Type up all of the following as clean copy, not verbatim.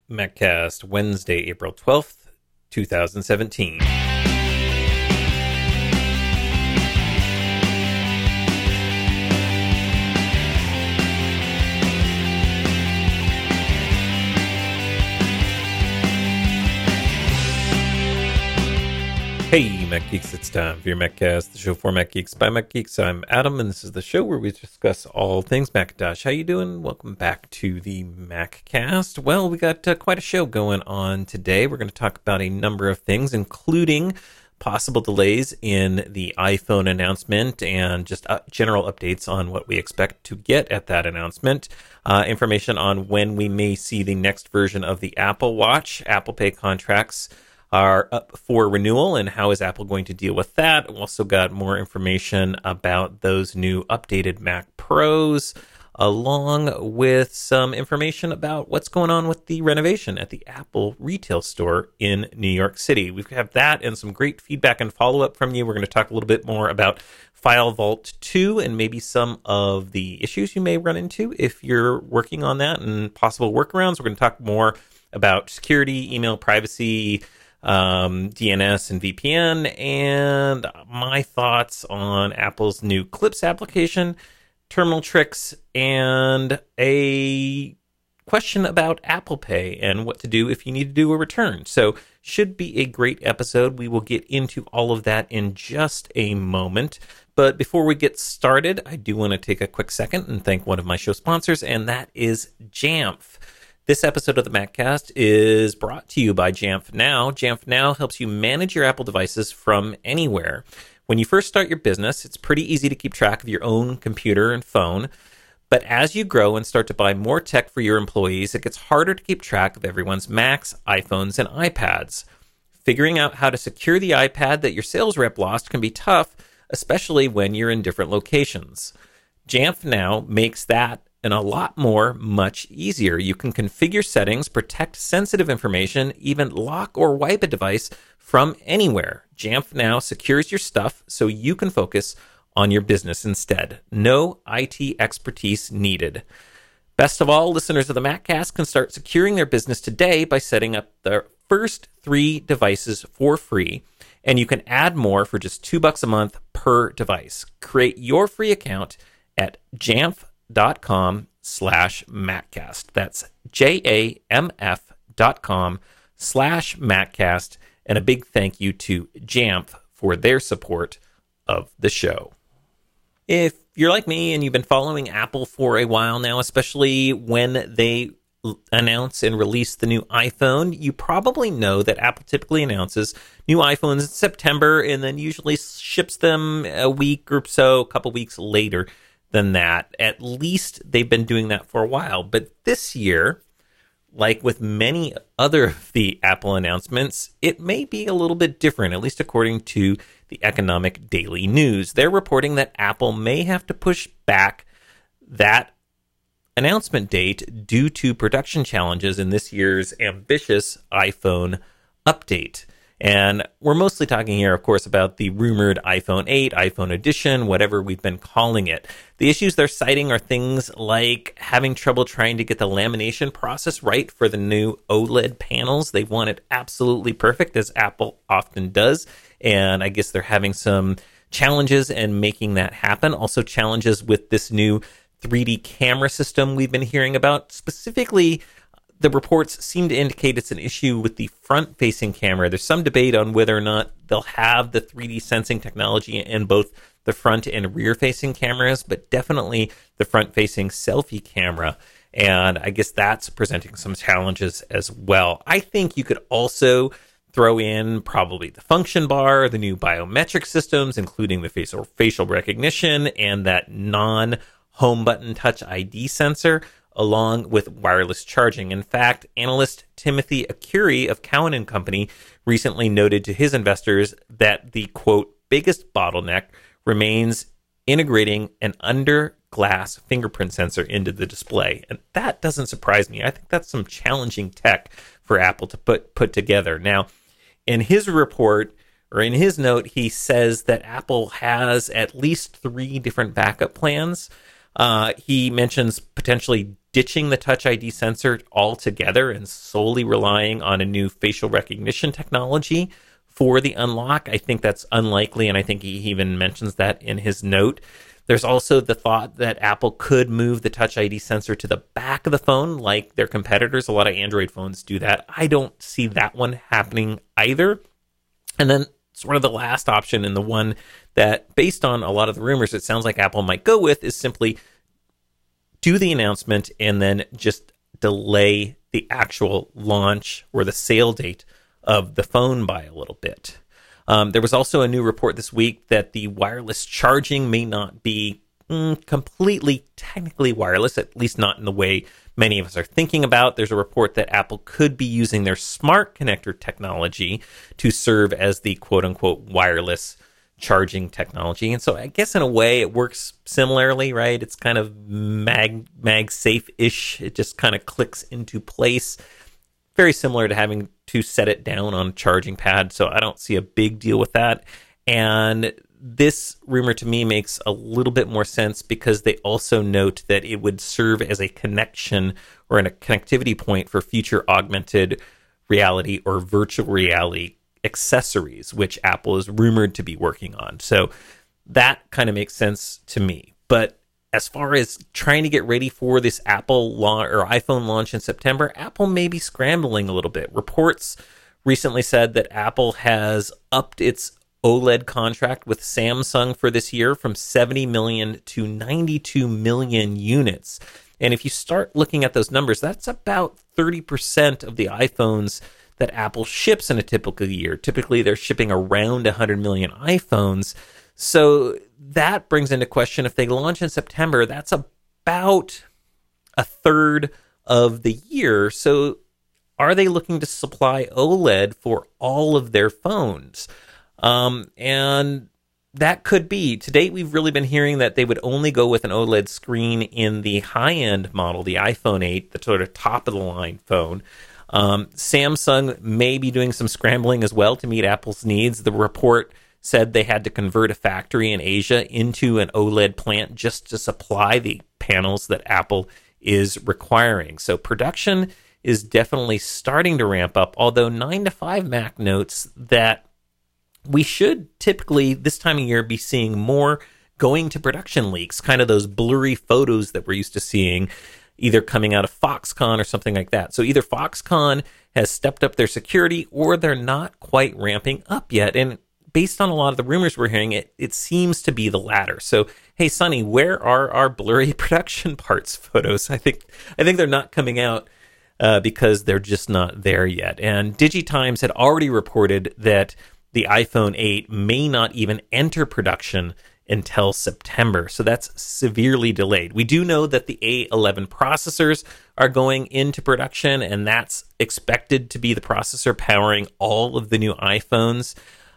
MacCast, Wednesday, April 12th, 2017. Hey, Mac Geeks, it's time for your MacCast, the show for Mac Geeks by Mac Geeks. I'm Adam, and this is the show where we discuss all things Macintosh. How you doing? Welcome back to the MacCast. Well, we got quite a show going on today. We're going to talk about a number of things, including possible delays in the iPhone announcement and just general updates on what we expect to get at that announcement. Information on when we may see the next version of the Apple Watch. Apple Pay contracts are up for renewal, and how is Apple going to deal with that? We also got more information about those new updated Mac Pros, along with some information about what's going on with the renovation at the Apple retail store in New York City. We have that and some great feedback and follow-up from you. We're going to talk a little bit more about FileVault 2 and maybe some of the issues you may run into if you're working on that and possible workarounds. We're going to talk more about security, email privacy, DNS and VPN, and my thoughts on Apple's new Clips application, terminal tricks, and a question about Apple Pay and what to do if you need to do a return. So should be a great episode. We will get into all of that in just a moment. But before we get started, I do want to take a quick second and thank one of my show sponsors, and that is Jamf. This episode of the MacCast is brought to you by Jamf Now. Jamf Now helps you manage your Apple devices from anywhere. When you first start your business, it's pretty easy to keep track of your own computer and phone. But as you grow and start to buy more tech for your employees, it gets harder to keep track of everyone's Macs, iPhones, and iPads. Figuring out how to secure the iPad that your sales rep lost can be tough, especially when you're in different locations. Jamf Now makes that and a lot more much easier. You can configure settings, protect sensitive information, even lock or wipe a device from anywhere. Jamf Now secures your stuff so you can focus on your business instead. No IT expertise needed. Best of all, listeners of the MacCast can start securing their business today by setting up their first 3 devices for free, and you can add more for just $2 a month per device. Create your free account at jamf.com/MacCast. That's jamf.com/MacCast. And a big thank you to Jamf for their support of the show. If you're like me and you've been following Apple for a while now, especially when they announce and release the new iPhone, you probably know that Apple typically announces new iPhones in September and then usually ships them a week or so, a couple weeks later than that. At least they've been doing that for a while. But this year, like with many other of the Apple announcements, it may be a little bit different, at least according to the Economic Daily News. They're reporting that Apple may have to push back that announcement date due to production challenges in this year's ambitious iPhone update. And we're mostly talking here, of course, about the rumored iPhone 8, iPhone edition, whatever we've been calling it. The issues they're citing are things like having trouble trying to get the lamination process right for the new OLED panels. They want it absolutely perfect, as Apple often does. And I guess they're having some challenges in making that happen. Also challenges with this new 3D camera system we've been hearing about. Specifically, the reports seem to indicate it's an issue with the front-facing camera. There's some debate on whether or not they'll have the 3D sensing technology in both the front and rear-facing cameras, but definitely the front-facing selfie camera. And I guess that's presenting some challenges as well. I think you could also throw in probably the function bar, the new biometric systems, including the facial recognition and that non-home button touch ID sensor, along with wireless charging. In fact, analyst Timothy Arcuri of Cowen and Company recently noted to his investors that the, quote, biggest bottleneck remains integrating an under-glass fingerprint sensor into the display. And that doesn't surprise me. I think that's some challenging tech for Apple to put together. Now, in his report, or in his note, he says that Apple has at least 3 different backup plans. He mentions potentially ditching the Touch ID sensor altogether and solely relying on a new facial recognition technology for the unlock. I think that's unlikely, and I think he even mentions that in his note. There's also the thought that Apple could move the Touch ID sensor to the back of the phone like their competitors. A lot of Android phones do that. I don't see that one happening either. And then sort of the last option, and the one that, based on a lot of the rumors, it sounds like Apple might go with, is simply do the announcement and then just delay the actual launch or the sale date of the phone by a little bit. There was also a new report this week that the wireless charging may not be completely technically wireless, at least not in the way many of us are thinking about. There's a report that Apple could be using their smart connector technology to serve as the quote-unquote wireless charging technology. And so I guess in a way it works similarly, right? It's kind of MagSafe-ish. It just kind of clicks into place. Very similar to having to set it down on a charging pad. So I don't see a big deal with that. And this rumor to me makes a little bit more sense because they also note that it would serve as a connection or a connectivity point for future augmented reality or virtual reality accessories, which Apple is rumored to be working on. So that kind of makes sense to me. But as far as trying to get ready for this Apple or iPhone launch in September, Apple may be scrambling a little bit. Reports recently said that Apple has upped its OLED contract with Samsung for this year from 70 million to 92 million units. And if you start looking at those numbers, that's about 30% of the iPhones that Apple ships in a typical year. Typically, they're shipping around 100 million iPhones. So that brings into question, if they launch in September, that's about a third of the year. So are they looking to supply OLED for all of their phones? And that could be. To date, we've really been hearing that they would only go with an OLED screen in the high-end model, the iPhone 8, the sort of top-of-the-line phone. Samsung may be doing some scrambling as well to meet Apple's needs. The report said they had to convert a factory in Asia into an OLED plant just to supply the panels that Apple is requiring. So production is definitely starting to ramp up, although 9to5Mac notes that we should typically this time of year be seeing more going to production leaks, kind of those blurry photos that we're used to seeing, either coming out of Foxconn or something like that. So either Foxconn has stepped up their security or they're not quite ramping up yet. And based on a lot of the rumors we're hearing, it seems to be the latter. So, hey, Sonny, where are our blurry production parts photos? I think they're not coming out because they're just not there yet. And DigiTimes had already reported that the iPhone 8 may not even enter production until September. So that's severely delayed. We do know that the A11 processors are going into production, and that's expected to be the processor powering all of the new iPhones.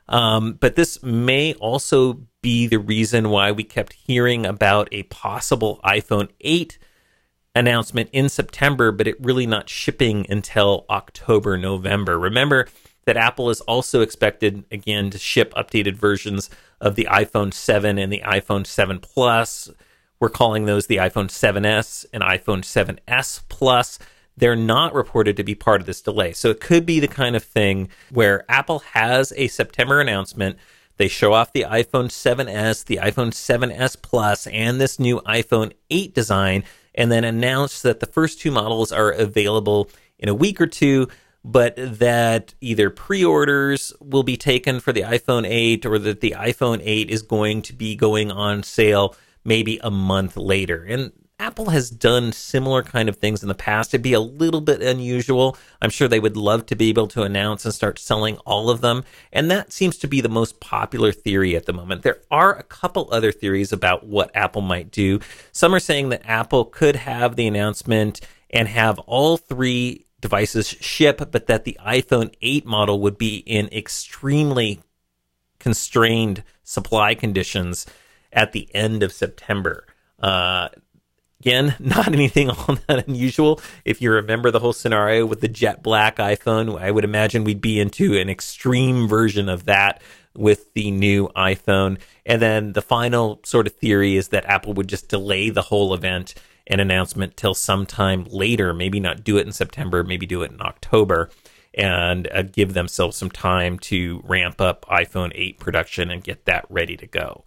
But this may also be the reason why we kept hearing about a possible iPhone 8 announcement in September, but it really not shipping until October, November. Remember that Apple is also expected, again, to ship updated versions of the iPhone 7 and the iPhone 7 Plus. We're calling those the iPhone 7S and iPhone 7S Plus. They're not reported to be part of this delay. So it could be the kind of thing where Apple has a September announcement. They show off the iPhone 7S, the iPhone 7S Plus, and this new iPhone 8 design, and then announce that the first two models are available in a week or two, but that either pre-orders will be taken for the iPhone 8 or that the iPhone 8 is going to be going on sale maybe a month later. And Apple has done similar kind of things in the past. It'd be a little bit unusual. I'm sure they would love to be able to announce and start selling all of them. And that seems to be the most popular theory at the moment. There are a couple other theories about what Apple might do. Some are saying that Apple could have the announcement and have all three devices ship, but that the iPhone 8 model would be in extremely constrained supply conditions at the end of September. Again, not anything all that unusual. If you remember the whole scenario with the jet black iPhone, I would imagine we'd be into an extreme version of that with the new iPhone. And then the final sort of theory is that Apple would just delay the whole event an announcement till sometime later. Maybe not do it in September, maybe do it in October, and give themselves some time to ramp up iPhone 8 production and get that ready to go.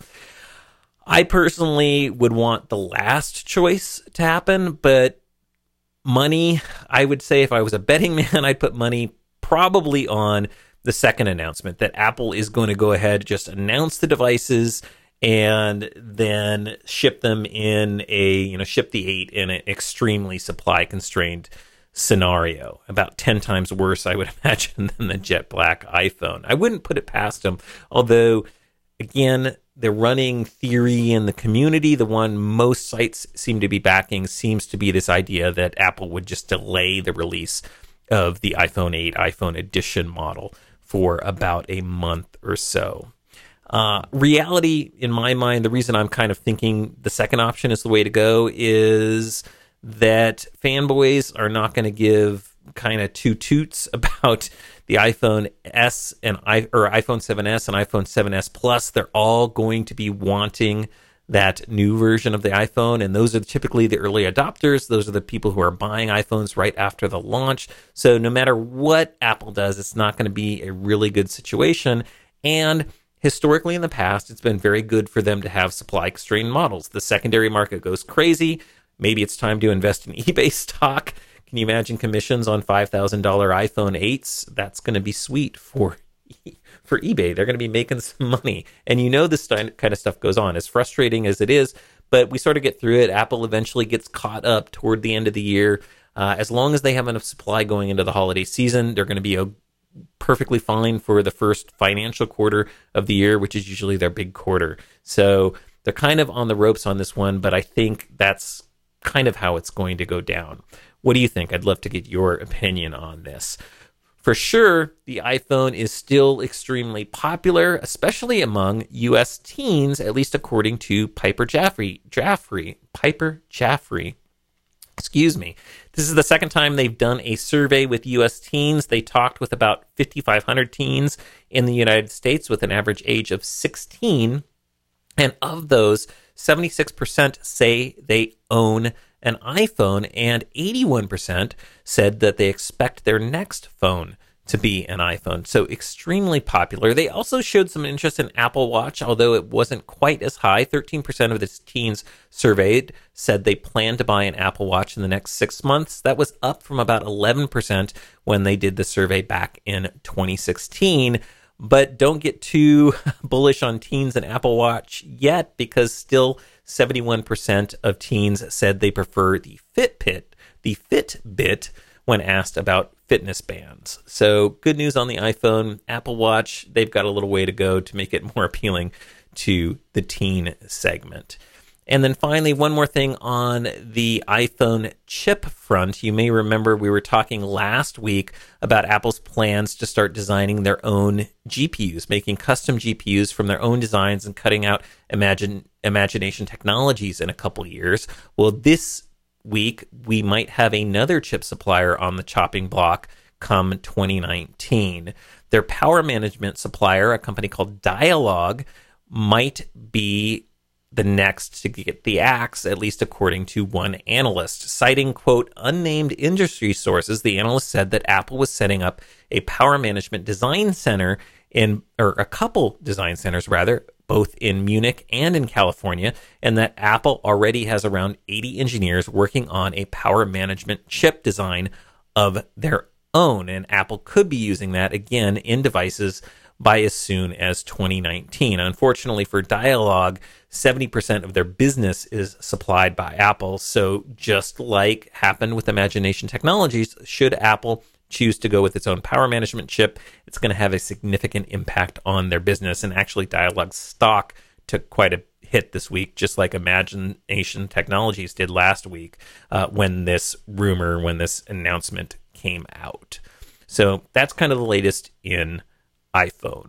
I personally would want the last choice to happen, but money, I would say if I was a betting man, I'd put money probably on the second announcement, that Apple is going to go ahead, just announce the devices and then ship them ship the 8 in an extremely supply constrained scenario. About 10 times worse, I would imagine, than the jet black iPhone. I wouldn't put it past them, although, again, the running theory in the community, the one most sites seem to be backing, seems to be this idea that Apple would just delay the release of the iPhone 8 iPhone edition model for about a month or so. Reality, in my mind, the reason I'm kind of thinking the second option is the way to go is that fanboys are not going to give kind of two toots about the iPhone S and iPhone 7s and iPhone 7s Plus. They're all going to be wanting that new version of the iPhone, and those are typically the early adopters. Those are the people who are buying iPhones right after the launch. So no matter what Apple does, it's not going to be a really good situation. And historically in the past, it's been very good for them to have supply-constrained models. The secondary market goes crazy. Maybe it's time to invest in eBay stock. Can you imagine commissions on $5,000 iPhone 8s? That's going to be sweet for eBay. They're going to be making some money. And this kind of stuff goes on, as frustrating as it is, but we sort of get through it. Apple eventually gets caught up toward the end of the year. As long as they have enough supply going into the holiday season, they're going to be perfectly fine for the first financial quarter of the year, which is usually their big quarter. So they're kind of on the ropes on this one, but I think that's kind of how it's going to go down. What do you think? I'd love to get your opinion on this. For sure, the iPhone is still extremely popular, especially among U.S. teens, at least according to Piper Jaffray. Excuse me. This is the second time they've done a survey with U.S. teens. They talked with about 5,500 teens in the United States with an average age of 16. And of those, 76% say they own an iPhone, and 81% said that they expect their next phone to be an iPhone. So extremely popular. They also showed some interest in Apple Watch, although it wasn't quite as high. 13% of the teens surveyed said they plan to buy an Apple Watch in the next 6 months. That was up from about 11% when they did the survey back in 2016. But don't get too bullish on teens and Apple Watch yet, because still 71% of teens said they prefer the Fitbit when asked about fitness bands. So good news on the iPhone. Apple Watch, they've got a little way to go to make it more appealing to the teen segment. And then finally, one more thing on the iPhone chip front. You may remember we were talking last week about Apple's plans to start designing their own GPUs, making custom GPUs from their own designs and cutting out Imagination Technologies in a couple years. Well, this week, we might have another chip supplier on the chopping block come 2019. Their power management supplier, a company called Dialog, might be the next to get the axe, at least according to one analyst. Citing, quote, unnamed industry sources, the analyst said that Apple was setting up a power management design center or a couple design centers rather, both in Munich and in California, and that Apple already has around 80 engineers working on a power management chip design of their own. And Apple could be using that again in devices by as soon as 2019. Unfortunately for Dialog, 70% of their business is supplied by Apple. So just like happened with Imagination Technologies, should Apple choose to go with its own power management chip, it's going to have a significant impact on their business. And actually, Dialog's stock took quite a hit this week, just like Imagination Technologies did last week when this announcement came out. So that's kind of the latest in iPhone.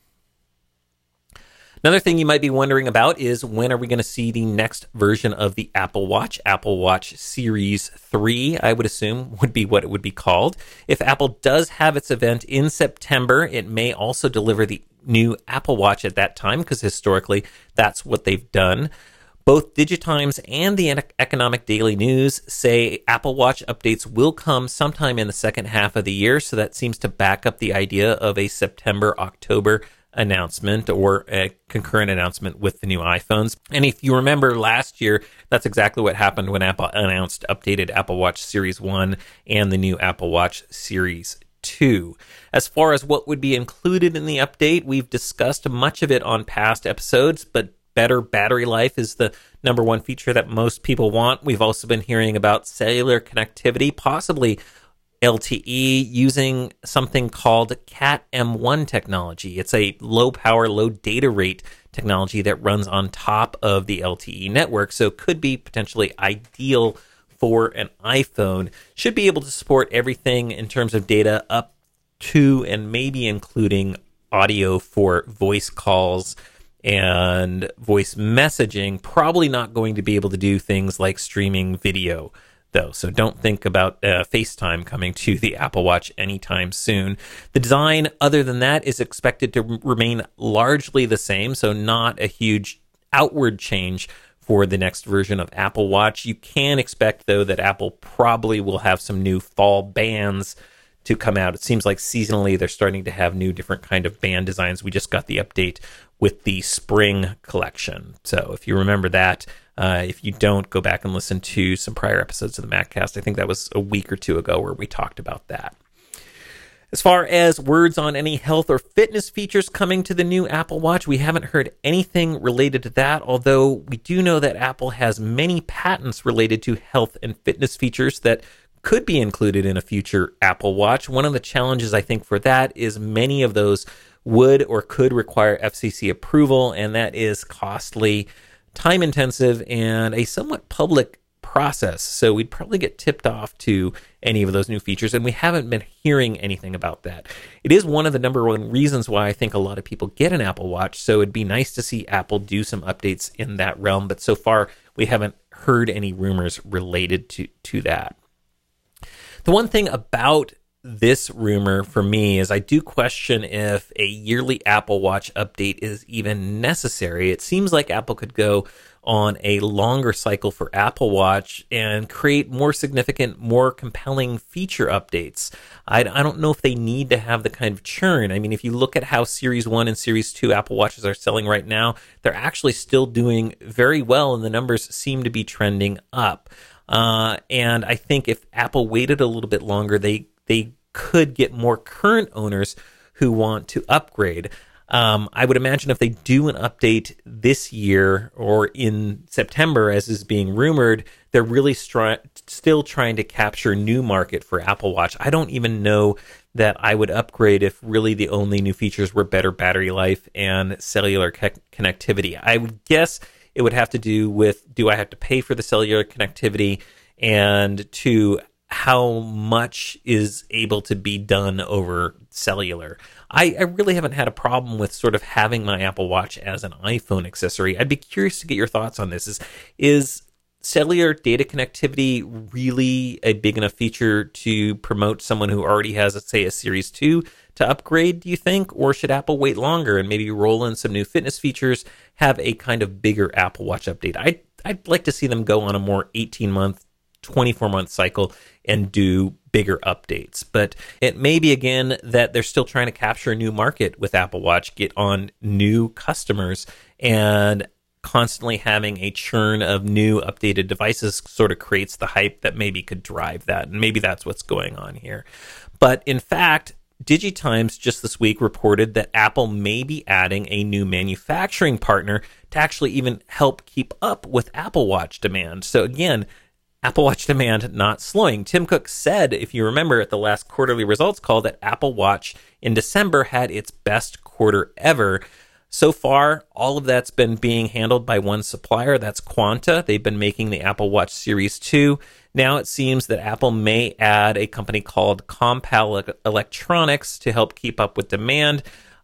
Another thing you might be wondering about is, when are we going to see the next version of the Apple Watch? Apple Watch Series 3, I would assume, would be what it would be called. If Apple does have its event in September, it may also deliver the new Apple Watch at that time, because historically that's what they've done. Both Digitimes and the Economic Daily News say Apple Watch updates will come sometime in the second half of the year, so that seems to back up the idea of a September-October announcement or a concurrent announcement with the new iPhones. And if you remember last year, that's exactly what happened when Apple announced updated Apple Watch Series 1 and the new Apple Watch Series 2. As far as what would be included in the update, we've discussed much of it on past episodes, but better battery life is the number one feature that most people want. We've also been hearing about cellular connectivity, possibly LTE, using something called Cat-M1 technology. It's a low power, low data rate technology that runs on top of the LTE network, so could be potentially ideal for an iPhone. Should be able to support everything in terms of data up to and maybe including audio for voice calls and voice messaging. Probably not going to be able to do things like streaming video, though, so don't think about FaceTime coming to the Apple Watch anytime soon. The design, other than that, is expected to remain largely the same, so not a huge outward change for the next version of Apple Watch. You can expect, though, that Apple probably will have some new fall bands to come out. It seems like seasonally they're starting to have new different kind of band designs. We just got the update with the spring collection. So if you remember that, if you don't, go back and listen to some prior episodes of the MacCast. I think that was a week or two ago where we talked about that. As far as words on any health or fitness features coming to the new Apple Watch, we haven't heard anything related to that, although we do know that Apple has many patents related to health and fitness features that could be included in a future Apple Watch. One of the challenges, I think, for that is many of those would or could require FCC approval, and that is costly, time-intensive, and a somewhat public process. So we'd probably get tipped off to any of those new features, and we haven't been hearing anything about that. It is one of the number one reasons why I think a lot of people get an Apple Watch, so it'd be nice to see Apple do some updates in that realm, but so far we haven't heard any rumors related to that. The one thing about this rumor for me is I do question if a yearly Apple Watch update is even necessary. It seems like Apple could go on a longer cycle for Apple Watch and create more significant, more compelling feature updates. I don't know if they need to have the kind of churn. I mean, if you look at how Series 1 and Series 2 Apple Watches are selling right now, they're actually still doing very well, and the numbers seem to be trending up. And I think if Apple waited a little bit longer, they could get more current owners who want to upgrade. I would imagine if they do an update this year or in September, as is being rumored, they're really still trying to capture new market for Apple Watch. I don't even know that I would upgrade if really the only new features were better battery life and cellular connectivity. I would guess it would have to do with, do I have to pay for the cellular connectivity, and to how much is able to be done over cellular. I really haven't had a problem with sort of having my Apple Watch as an iPhone accessory. I'd be curious to get your thoughts on this. Is cellular data connectivity really a big enough feature to promote someone who already has, let's say, a Series 2 to upgrade, do you think? Or should Apple wait longer and maybe roll in some new fitness features, have a kind of bigger Apple Watch update? I'd like to see them go on a more 18-month, 24-month cycle and do bigger updates. But it may be, again, that they're still trying to capture a new market with Apple Watch, get on new customers, and constantly having a churn of new updated devices sort of creates the hype that maybe could drive that. And maybe that's what's going on here. But in fact, Digitimes just this week reported that Apple may be adding a new manufacturing partner to actually even help keep up with Apple Watch demand. So again, Apple Watch demand not slowing. Tim Cook said, if you remember at the last quarterly results call, that Apple Watch in December had its best quarter ever. So far, all of that's been being handled by one supplier. That's Quanta. They've been making the Apple Watch Series 2. Now it seems that Apple may add a company called Compal Electronics to help keep up with demand,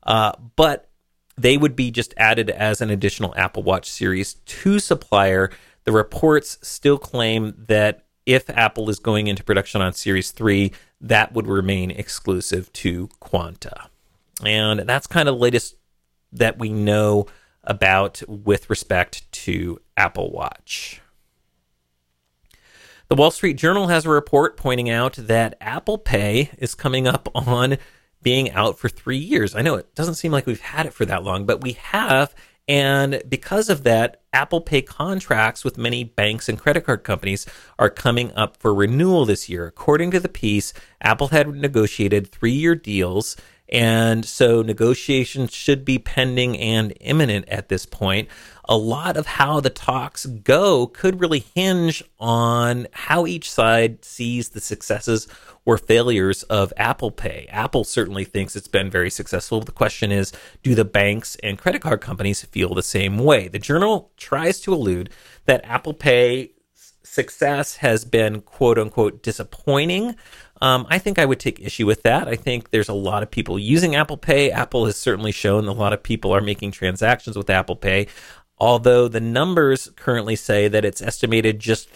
but they would be just added as an additional Apple Watch Series 2 supplier. The reports still claim that if Apple is going into production on Series 3, that would remain exclusive to Quanta. And that's kind of the latest that we know about with respect to Apple Watch. The Wall Street Journal has a report pointing out that Apple Pay is coming up on being out for 3 years. I know it doesn't seem like we've had it for that long, but we have. And because of that, Apple Pay contracts with many banks and credit card companies are coming up for renewal this year. According to the piece, Apple had negotiated 3-year deals, and so negotiations should be pending and imminent at this point. A lot of how the talks go could really hinge on how each side sees the successes or failures of Apple Pay. Apple certainly thinks it's been very successful. The question is, do the banks and credit card companies feel the same way? The Journal tries to allude that Apple Pay success has been quote unquote disappointing. I think I would take issue with that. I think there's a lot of people using Apple Pay. Apple has certainly shown a lot of people are making transactions with Apple Pay, although the numbers currently say that it's estimated just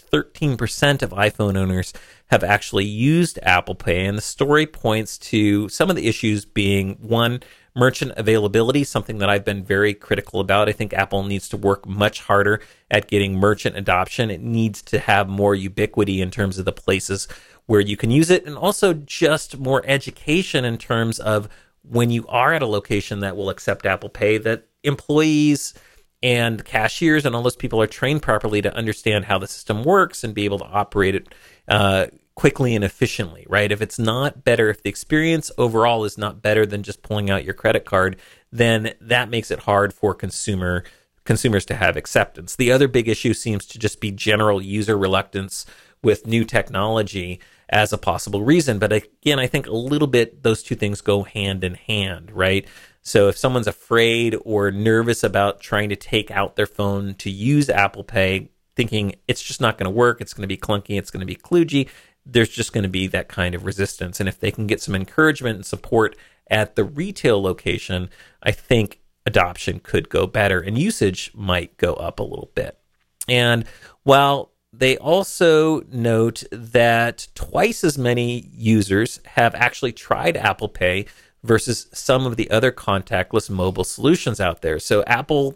13% of iPhone owners have actually used Apple Pay. And the story points to some of the issues being, one, merchant availability, something that I've been very critical about. I think Apple needs to work much harder at getting merchant adoption. It needs to have more ubiquity in terms of the places where you can use it, and also just more education in terms of when you are at a location that will accept Apple Pay, that employees and cashiers and all those people are trained properly to understand how the system works and be able to operate it quickly and efficiently, right? If it's not better, if the experience overall is not better than just pulling out your credit card, then that makes it hard for consumers to have acceptance. The other big issue seems to just be general user reluctance with new technology as a possible reason. But again, I think a little bit those two things go hand in hand, right? So if someone's afraid or nervous about trying to take out their phone to use Apple Pay, thinking it's just not going to work, it's going to be clunky, it's going to be kludgy, there's just going to be that kind of resistance. And if they can get some encouragement and support at the retail location, I think adoption could go better and usage might go up a little bit. And while they also note that twice as many users have actually tried Apple Pay versus some of the other contactless mobile solutions out there. So Apple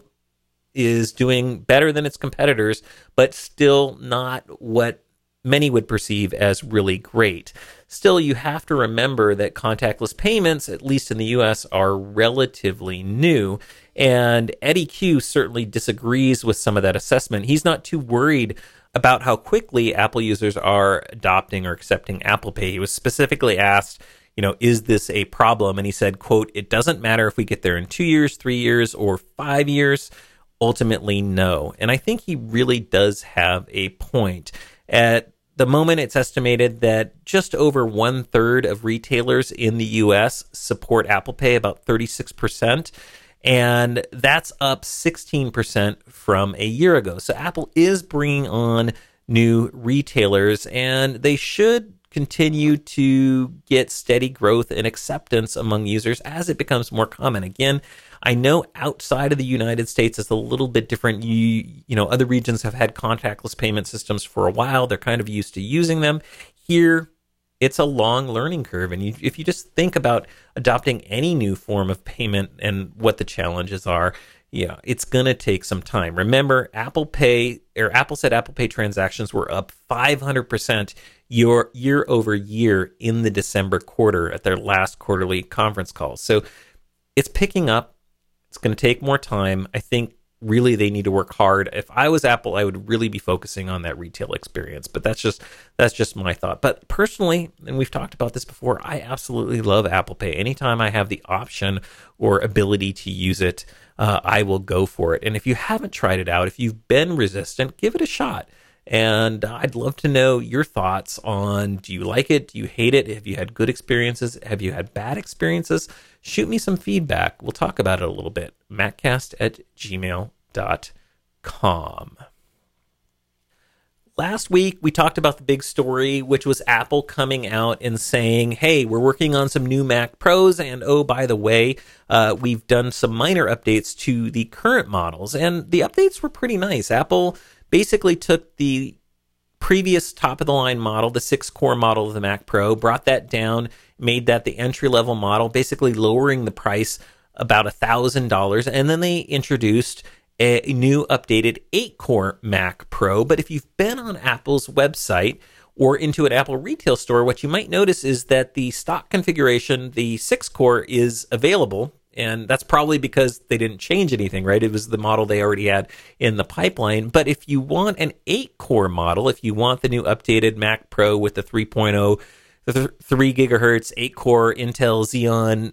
is doing better than its competitors, but still not what many would perceive as really great. Still, you have to remember that contactless payments, at least in the US, are relatively new. And Eddie Q certainly disagrees with some of that assessment. He's not too worried about how quickly Apple users are adopting or accepting Apple Pay. He was specifically asked, is this a problem? And he said, quote, "It doesn't matter if we get there in 2 years, 3 years, or 5 years. Ultimately, no." And I think he really does have a point. At the moment, it's estimated that just over 1/3 of retailers in the US support Apple Pay, about 36%. And that's up 16% from a year ago. So Apple is bringing on new retailers, and they should continue to get steady growth and acceptance among users as it becomes more common. Again, I know outside of the United States it's a little bit different. Other regions have had contactless payment systems for a while. They're kind of used to using them. Here, it's a long learning curve. And if you just think about adopting any new form of payment and what the challenges are, it's going to take some time. Remember, Apple said Apple Pay transactions were up 500% year over year in the December quarter at their last quarterly conference call. So it's picking up. It's going to take more time. I think really they need to work hard. If I was Apple, I would really be focusing on that retail experience. But that's just my thought. But personally, and we've talked about this before, I absolutely love Apple Pay. Anytime I have the option or ability to use it, I will go for it. And if you haven't tried it out, if you've been resistant, give it a shot. And I'd love to know your thoughts on, do you like it? Do you hate it? Have you had good experiences? Have you had bad experiences? Shoot me some feedback. We'll talk about it a little bit. maccast@gmail.com. Last week, we talked about the big story, which was Apple coming out and saying, hey, we're working on some new Mac Pros, and oh, by the way, we've done some minor updates to the current models. And the updates were pretty nice. Apple basically took the previous top-of-the-line model, the 6-core model of the Mac Pro, brought that down, made that the entry-level model, basically lowering the price about $1,000. And then they introduced a new updated 8-core Mac Pro. But if you've been on Apple's website or into an Apple retail store, what you might notice is that the stock configuration, the 6-core, is available. And that's probably because they didn't change anything, right? It was the model they already had in the pipeline. But if you want an 8-core model, if you want the new updated Mac Pro with the 3.0, the 3 gigahertz, 8-core Intel Xeon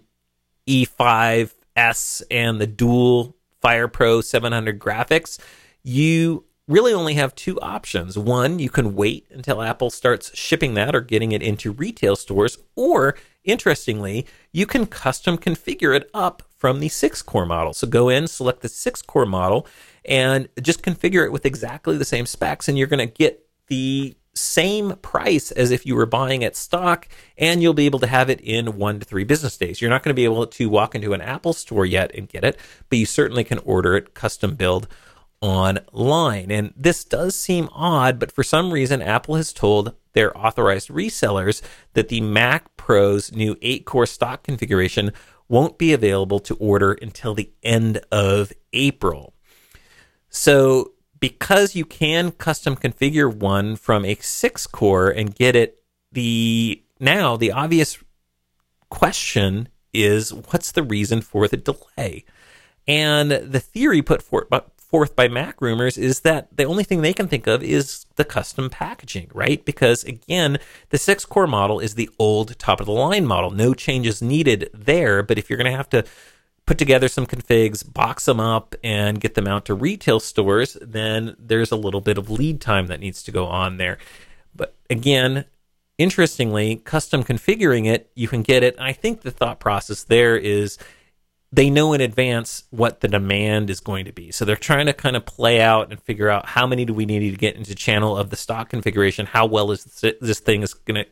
E5S and the dual FirePro 700 graphics, you really only have two options. One, you can wait until Apple starts shipping that or getting it into retail stores, or interestingly, you can custom configure it up from the 6-core model. So go in, select the 6-core model, and just configure it with exactly the same specs, and you're going to get the same price as if you were buying it stock, and you'll be able to have it in 1 to 3 business days. You're not going to be able to walk into an Apple store yet and get it, but you certainly can order it custom build online. And this does seem odd, but for some reason, Apple has told their authorized resellers that the Mac Pro's new 8-core stock configuration won't be available to order until the end of April. So because you can custom configure one from a 6-core and get it, the obvious question is, what's the reason for the delay? And the theory put forth by Mac Rumors is that the only thing they can think of is the custom packaging, right? Because again, the 6-core model is the old top-of-the-line model. No changes needed there, but if you're going to have to put together some configs, box them up, and get them out to retail stores, then there's a little bit of lead time that needs to go on there. But again, interestingly, custom configuring it, you can get it. I think the thought process there is they know in advance what the demand is going to be. So they're trying to kind of play out and figure out how many do we need to get into channel of the stock configuration, how well is this thing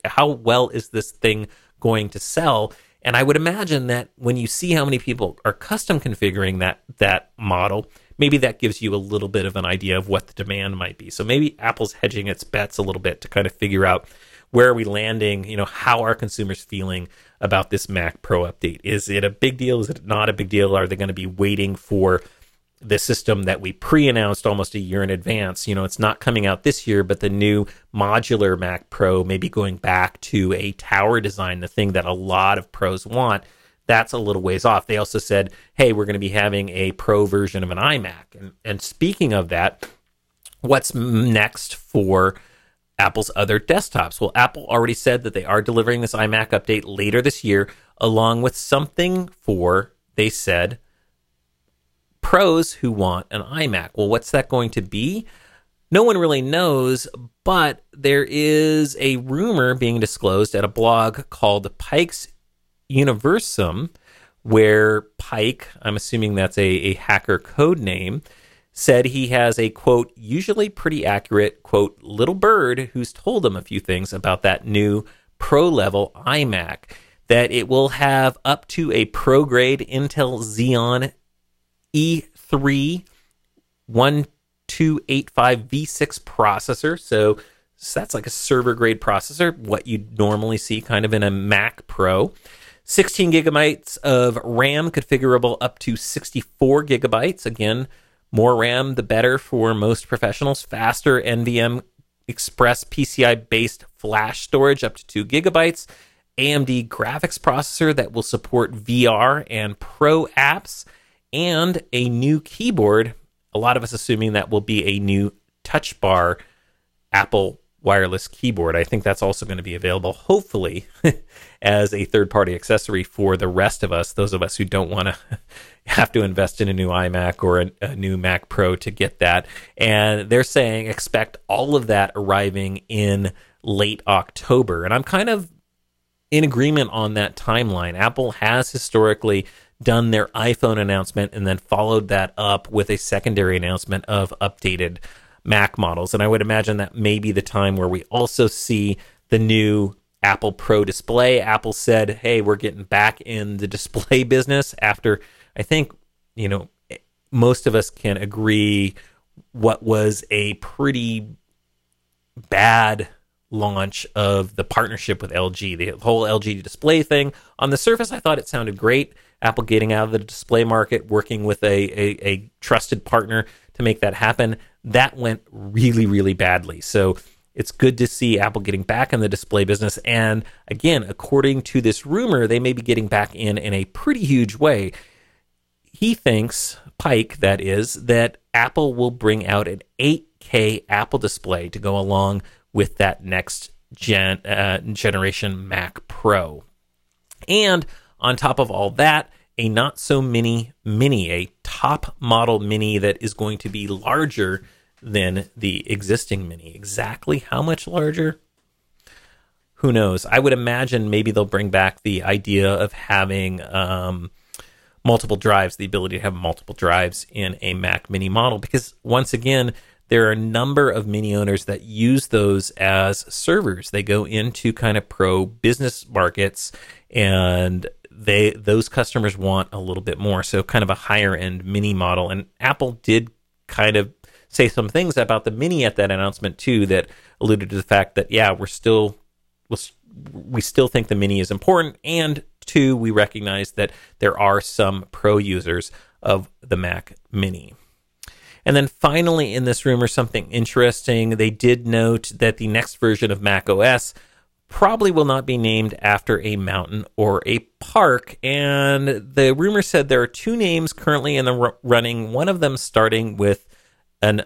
going to sell? And I would imagine that when you see how many people are custom configuring that model, maybe that gives you a little bit of an idea of what the demand might be. So maybe Apple's hedging its bets a little bit to kind of figure out where are we landing, how are consumers feeling about this Mac Pro update? Is it a big deal? Is it not a big deal? Are they going to be waiting for the system that we pre-announced almost a year in advance? It's not coming out this year, but the new modular Mac Pro may be going back to a tower design, the thing that a lot of pros want. That's a little ways off. They also said, hey, we're going to be having a Pro version of an iMac. And speaking of that, what's next for Apple's other desktops? Well, Apple already said that they are delivering this iMac update later this year, along with something for, they said, pros who want an iMac. Well, what's that going to be? No one really knows, but there is a rumor being disclosed at a blog called Pike's Universum, where Pike, I'm assuming that's a hacker code name, said he has a, quote, usually pretty accurate, quote, little bird who's told him a few things about that new pro-level iMac, that it will have up to a pro-grade Intel Xeon E3 1285 V6 processor. So that's like a server-grade processor, what you'd normally see kind of in a Mac Pro. 16 gigabytes of RAM, configurable up to 64 gigabytes. Again, more RAM, the better for most professionals. Faster NVMe Express PCI-based flash storage up to 2 gigabytes. AMD graphics processor that will support VR and Pro apps. And a new keyboard. A lot of us assuming that will be a new Touch Bar Apple wireless keyboard. I think that's also going to be available, hopefully, as a third-party accessory for the rest of us, those of us who don't want to have to invest in a new iMac or a new Mac Pro to get that. And they're saying expect all of that arriving in late October. And I'm kind of in agreement on that timeline. Apple has historically done their iPhone announcement and then followed that up with a secondary announcement of updated Mac models. And I would imagine that may be the time where we also see the new Apple Pro display. Apple said, hey, we're getting back in the display business after, I think, most of us can agree what was a pretty bad launch of the partnership with LG, the whole LG display thing. On the surface, I thought it sounded great. Apple getting out of the display market, working with a trusted partner to make that happen. That went really, really badly. So it's good to see Apple getting back in the display business. And again, according to this rumor, they may be getting back in a pretty huge way. He thinks, Pike, that is, that Apple will bring out an 8K Apple display to go along with that next generation Mac Pro. And on top of all that, a not so mini mini, a top model mini that is going to be larger than the existing mini. Exactly how much larger? Who knows? I would imagine maybe they'll bring back the idea of having multiple drives, the ability to have multiple drives in a Mac mini model, because once again, there are a number of mini owners that use those as servers. They go into kind of pro business markets, and those customers want a little bit more, so kind of a higher end mini model. And Apple did kind of say some things about the mini at that announcement too, that alluded to the fact that we still think the mini is important, and two, we recognize that there are some pro users of the Mac mini. And then finally in this rumor, something interesting, they did note that the next version of Mac OS probably will not be named after a mountain or a park. And the rumor said there are two names currently in the running, one of them starting with an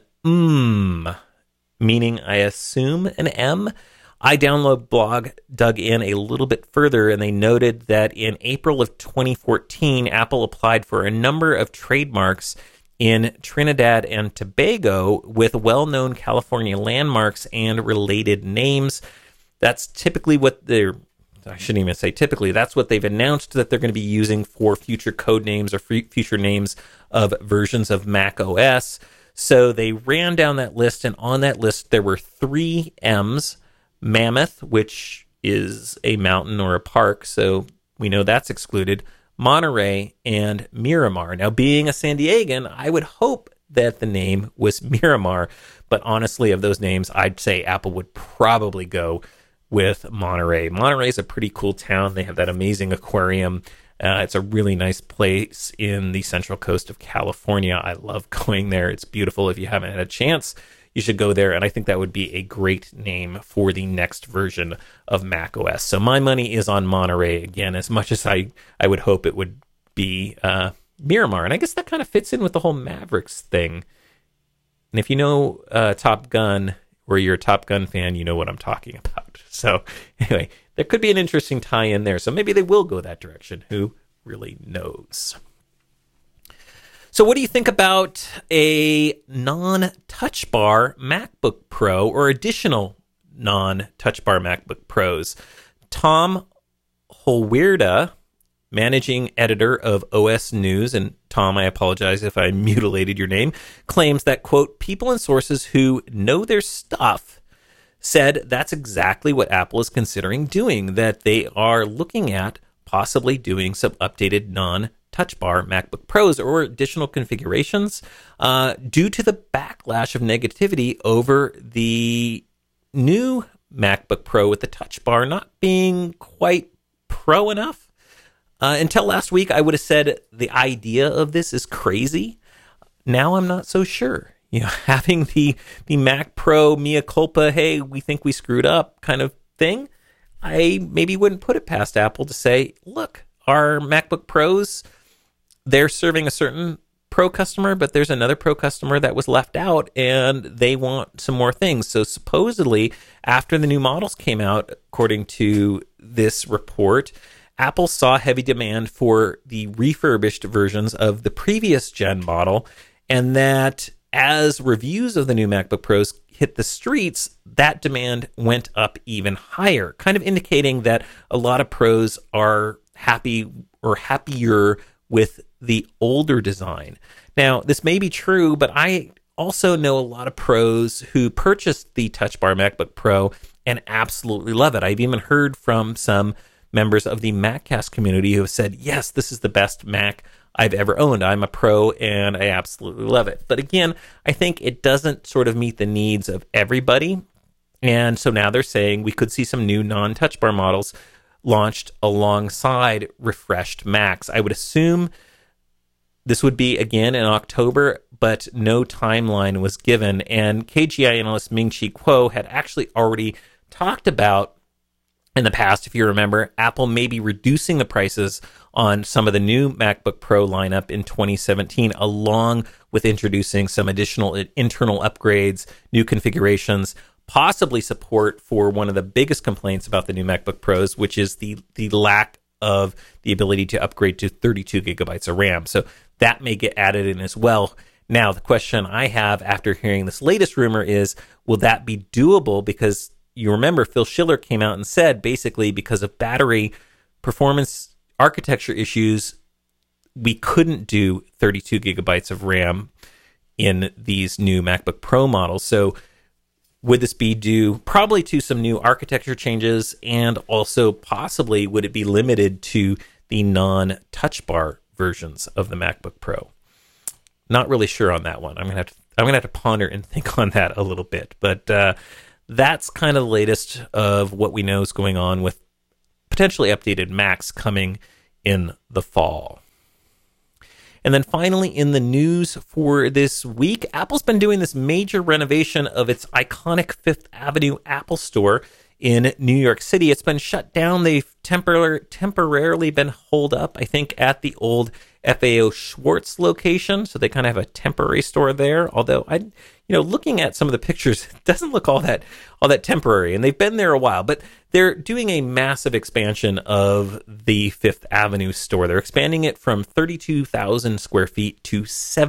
meaning, I assume, an M. iDownload blog dug in a little bit further, and they noted that in April of 2014, Apple applied for a number of trademarks in Trinidad and Tobago with well-known California landmarks and related names. That's typically what I shouldn't even say typically, that's what they've announced that they're going to be using for future code names or future names of versions of Mac OS. So they ran down that list, and on that list there were 3 M's. Mammoth, which is a mountain or a park, so we know that's excluded, Monterey, and Miramar. Now, being a San Diegan, I would hope that the name was Miramar, but honestly, of those names, I'd say Apple would probably go with Monterey. Monterey is a pretty cool town. They have that amazing aquarium. It's a really nice place in the central coast of California. I love going there. It's beautiful. If you haven't had a chance, you should go there, and I think that would be a great name for the next version of macOS. So my money is on Monterey again, as much as I would hope it would be Miramar. And I guess that kind of fits in with the whole Mavericks thing. And if you know Top Gun, or you're a Top Gun fan, you know what I'm talking about. So anyway, there could be an interesting tie-in there. So maybe they will go that direction. Who really knows? So what do you think about a non-touch bar MacBook Pro or additional non-touch bar MacBook Pros? Tom Holwerda, managing editor of OS News, and Tom, I apologize if I mutilated your name, claims that, quote, people and sources who know their stuff said that's exactly what Apple is considering doing, that they are looking at possibly doing some updated non-touch bar MacBook Pros or additional configurations due to the backlash of negativity over the new MacBook Pro with the touch bar not being quite pro enough. Until last week, I would have said the idea of this is crazy. Now I'm not so sure. You know, having the Mac Pro mea culpa, hey, we think we screwed up kind of thing, I maybe wouldn't put it past Apple to say, look, our MacBook Pros, they're serving a certain Pro customer, but there's another Pro customer that was left out, and they want some more things. So supposedly, after the new models came out, according to this report, Apple saw heavy demand for the refurbished versions of the previous gen model, and that as reviews of the new MacBook Pros hit the streets, that demand went up even higher, kind of indicating that a lot of pros are happy or happier with the older design. Now, this may be true, but I also know a lot of pros who purchased the Touch Bar MacBook Pro and absolutely love it. I've even heard from some members of the MacCast community who have said, yes, this is the best Mac I've ever owned. I'm a pro and I absolutely love it. But again, I think it doesn't sort of meet the needs of everybody. And so now they're saying we could see some new non-touch bar models launched alongside refreshed Macs. I would assume this would be again in October, but no timeline was given. And KGI analyst Ming-Chi Kuo had actually already talked about in the past, if you remember, Apple may be reducing the prices on some of the new MacBook Pro lineup in 2017, along with introducing some additional internal upgrades, new configurations, possibly support for one of the biggest complaints about the new MacBook Pros, which is the lack of the ability to upgrade to 32 gigabytes of RAM. So that may get added in as well. Now, the question I have after hearing this latest rumor is, will that be doable? Because you remember Phil Schiller came out and said, basically, because of battery performance architecture issues, we couldn't do 32 gigabytes of RAM in these new MacBook Pro models. So would this be due probably to some new architecture changes, and also possibly would it be limited to the non-touch bar versions of the MacBook Pro? Not really sure on that one. I'm gonna have to ponder and think on that a little bit. But that's kind of the latest of what we know is going on with potentially updated Macs coming in the fall. And then finally, in the news for this week, Apple's been doing this major renovation of its iconic Fifth Avenue Apple Store in New York City. It's been shut down. They've temporarily been holed up, I think, at the old FAO Schwartz location. So they kind of have a temporary store there. Although looking at some of the pictures, it doesn't look all that temporary. And they've been there a while, but they're doing a massive expansion of the Fifth Avenue store. They're expanding it from 32,000 square feet to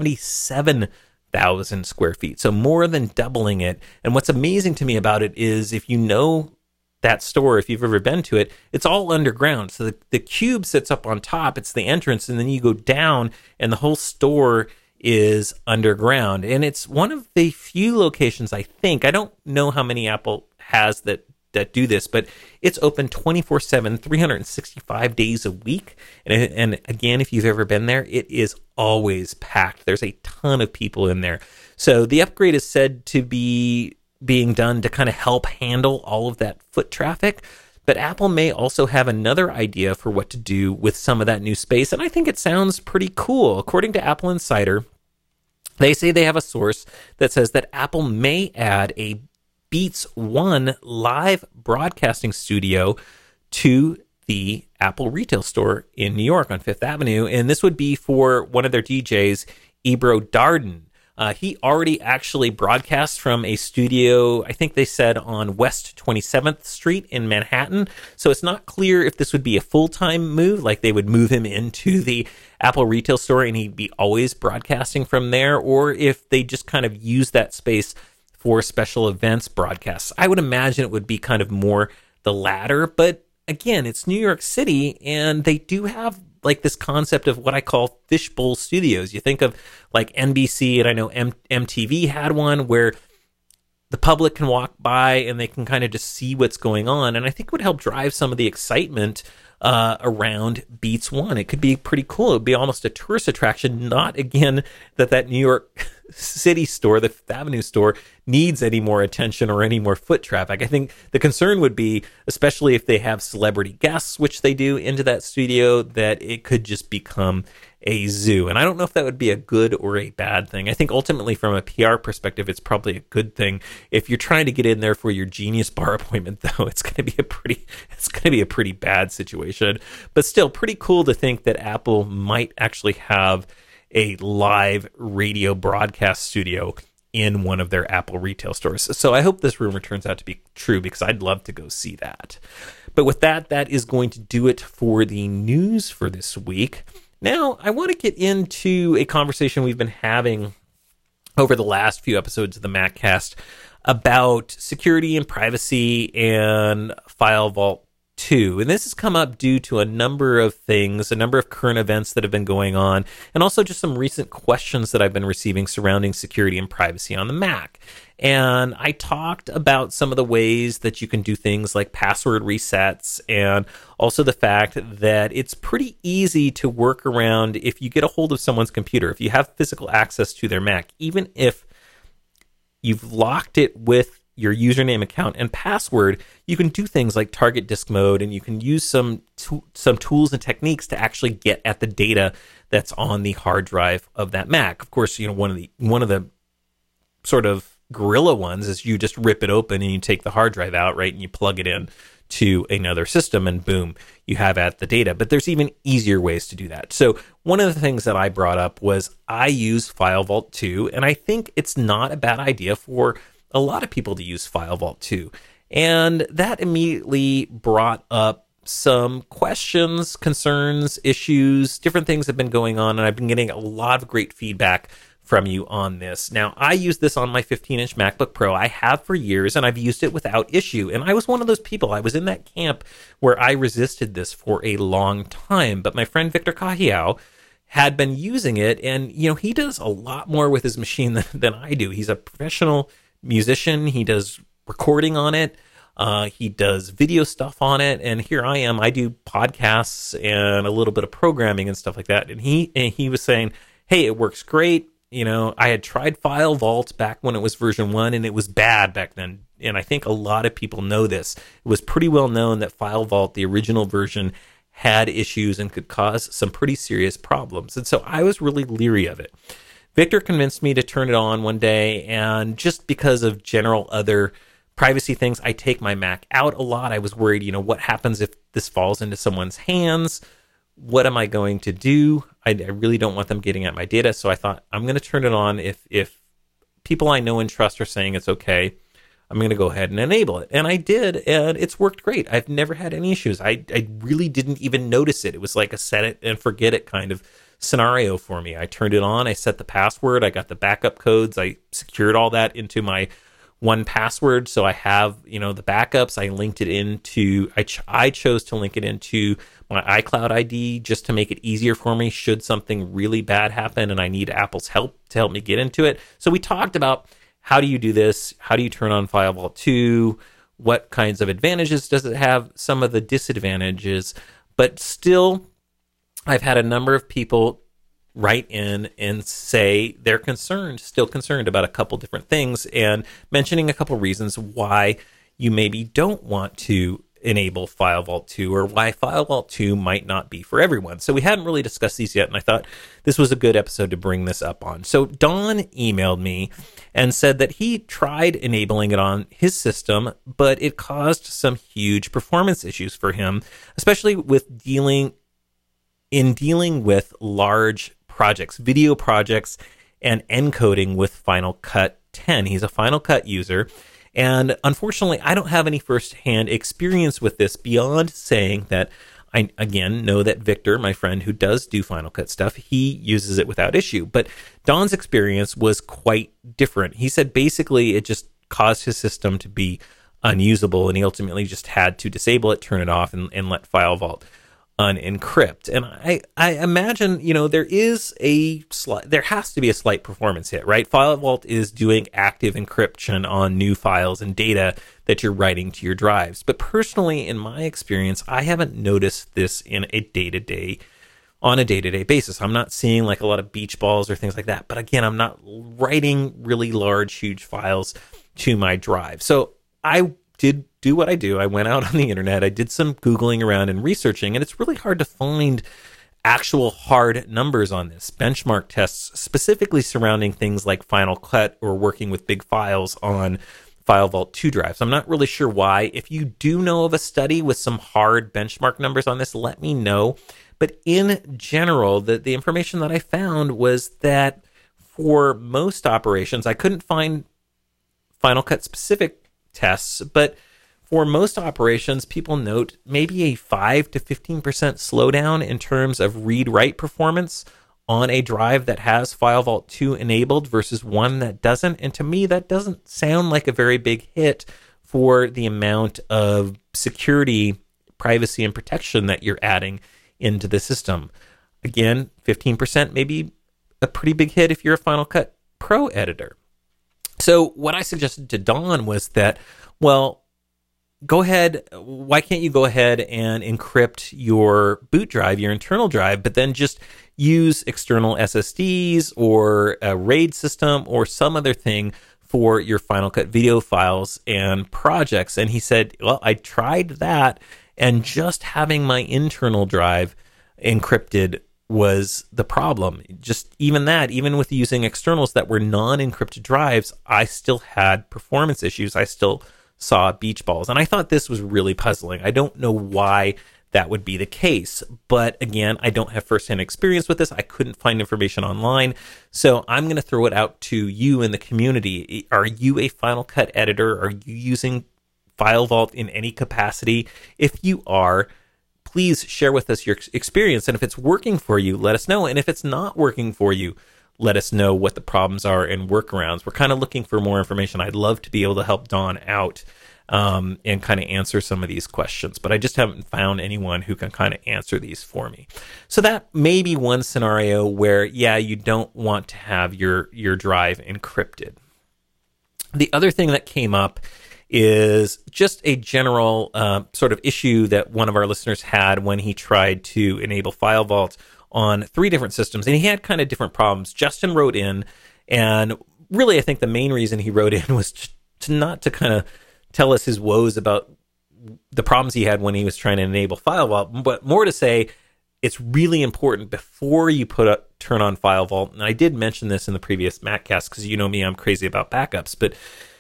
77,000 square feet. So more than doubling it. And what's amazing to me about it is, if you know that store, if you've ever been to it, it's all underground. So the cube sits up on top, it's the entrance, and then you go down and the whole store is underground. And it's one of the few locations, I don't know how many Apple has that do this, but it's open 24/7, 365 days a week. And again, if you've ever been there, it is always packed. There's a ton of people in there. So the upgrade is said to be being done to kind of help handle all of that foot traffic. But Apple may also have another idea for what to do with some of that new space. And I think it sounds pretty cool. According to Apple Insider, they say they have a source that says that Apple may add a Beats One live broadcasting studio to the Apple retail store in New York on Fifth Avenue. And this would be for one of their DJs, Ebro Darden. He already actually broadcasts from a studio, I think they said, on West 27th Street in Manhattan. So it's not clear if this would be a full-time move, like they would move him into the Apple retail store and he'd be always broadcasting from there, or if they just kind of use that space for special events broadcasts. I would imagine it would be kind of more the latter, but again, it's New York City, and they do have like this concept of what I call fishbowl studios. You think of like NBC, and I know MTV had one where the public can walk by and they can kind of just see what's going on, and I think it would help drive some of the excitement around Beats One. It could be pretty cool. It would be almost a tourist attraction. Not again that New York City store, the Fifth Avenue store, needs any more attention or any more foot traffic. I think the concern would be, especially if they have celebrity guests, which they do, into that studio, that it could just become a zoo. And I don't know if that would be a good or a bad thing. I think ultimately from a PR perspective, it's probably a good thing. If you're trying to get in there for your Genius Bar appointment, though, it's going to be a pretty bad situation. But still pretty cool to think that Apple might actually have a live radio broadcast studio in one of their Apple retail stores. So I hope this rumor turns out to be true, because I'd love to go see that. But with that, that is going to do it for the news for this week. Now, I want to get into a conversation we've been having over the last few episodes of the MacCast about security and privacy and FileVault 2. And this has come up due to a number of things, a number of current events that have been going on, and also just some recent questions that I've been receiving surrounding security and privacy on the Mac. And I talked about some of the ways that you can do things like password resets, and also the fact that it's pretty easy to work around if you get a hold of someone's computer, if you have physical access to their Mac, even if you've locked it with your username, account, and password, you can do things like target disk mode, and you can use some tools and techniques to actually get at the data that's on the hard drive of that Mac. Of course, one of the sort of guerrilla ones is you just rip it open and you take the hard drive out, right, and you plug it in to another system, and boom, you have at the data. But there's even easier ways to do that. So one of the things that I brought up was I use FileVault 2, and I think it's not a bad idea for a lot of people to use FileVault 2. And that immediately brought up some questions, concerns, issues, different things have been going on, and I've been getting a lot of great feedback from you on this. Now, I use this on my 15-inch MacBook Pro. I have for years, and I've used it without issue. And I was one of those people. I was in that camp where I resisted this for a long time. But my friend Victor Cajiao had been using it, and he does a lot more with his machine than I do. He's a professional musician. He does recording on it. He does video stuff on it, and here I am. I do podcasts and a little bit of programming and stuff like that. And he was saying, "Hey, it works great. I had tried FileVault back when it was version 1, and it was bad back then." And I think a lot of people know this. It was pretty well known that FileVault, the original version, had issues and could cause some pretty serious problems. And so I was really leery of it. Victor convinced me to turn it on one day, and just because of general other privacy things, I take my Mac out a lot. I was worried, what happens if this falls into someone's hands? What am I going to do? I really don't want them getting at my data. So I thought, I'm going to turn it on. If people I know and trust are saying it's okay, I'm going to go ahead and enable it. And I did, and it's worked great. I've never had any issues. I really didn't even notice it. It was like a set it and forget it kind of scenario for me. I turned it on. I set the password. I got the backup codes. I secured all that into my 1Password. So I have, the backups. I linked it into, I chose to link it into my iCloud ID just to make it easier for me should something really bad happen and I need Apple's help to help me get into it. So we talked about how do you do this? How do you turn on FileVault 2? What kinds of advantages does it have? Some of the disadvantages, but still, I've had a number of people write in and say they're still concerned about a couple different things and mentioning a couple reasons why you maybe don't want to enable FileVault 2 or why FileVault 2 might not be for everyone. So we hadn't really discussed these yet, and I thought this was a good episode to bring this up on. So Don emailed me and said that he tried enabling it on his system, but it caused some huge performance issues for him, especially with dealing with large projects, video projects, and encoding with Final Cut 10. He's a Final Cut user. And unfortunately, I don't have any firsthand experience with this beyond saying that I, again, know that Victor, my friend who does do Final Cut stuff, he uses it without issue. But Don's experience was quite different. He said basically it just caused his system to be unusable, and he ultimately just had to disable it, turn it off, and let FileVault unencrypt. And I imagine, there has to be a slight performance hit, right? FileVault is doing active encryption on new files and data that you're writing to your drives. But personally, in my experience, I haven't noticed this on a day-to-day basis. I'm not seeing like a lot of beach balls or things like that. But again, I'm not writing really large, huge files to my drive. So I did do what I do. I went out on the internet. I did some Googling around and researching, and it's really hard to find actual hard numbers on this. Benchmark tests specifically surrounding things like Final Cut or working with big files on FileVault 2 drives. I'm not really sure why. If you do know of a study with some hard benchmark numbers on this, let me know. But in general, the information that I found was that for most operations, I couldn't find Final Cut specific tests, but for most operations, people note maybe a 5 to 15% slowdown in terms of read-write performance on a drive that has FileVault 2 enabled versus one that doesn't. And to me, that doesn't sound like a very big hit for the amount of security, privacy, and protection that you're adding into the system. Again, 15% may be a pretty big hit if you're a Final Cut Pro editor. So what I suggested to Don was that, well, go ahead. Why can't you go ahead and encrypt your boot drive, your internal drive, but then just use external SSDs or a RAID system or some other thing for your Final Cut video files and projects. And he said, well, I tried that, and just having my internal drive encrypted was the problem. Just even that, even with using externals that were non-encrypted drives, I still had performance issues. I still saw beach balls. And I thought this was really puzzling. I don't know why that would be the case. But again, I don't have firsthand experience with this. I couldn't find information online. So I'm going to throw it out to you in the community. Are you a Final Cut editor? Are you using FileVault in any capacity? If you are, please share with us your experience. And if it's working for you, let us know. And if it's not working for you, let us know what the problems are and workarounds. We're kind of looking for more information. I'd love to be able to help Don out and kind of answer some of these questions, but I just haven't found anyone who can kind of answer these for me. So that may be one scenario where, yeah, you don't want to have your drive encrypted. The other thing that came up is just a general sort of issue that one of our listeners had when he tried to enable FileVault on 3 different systems, and he had kind of different problems. Justin wrote in, and really I think the main reason he wrote in was not to kind of tell us his woes about the problems he had when he was trying to enable FileVault, but more to say it's really important before you turn on FileVault. And I did mention this in the previous MacCast because you know me, I'm crazy about backups, but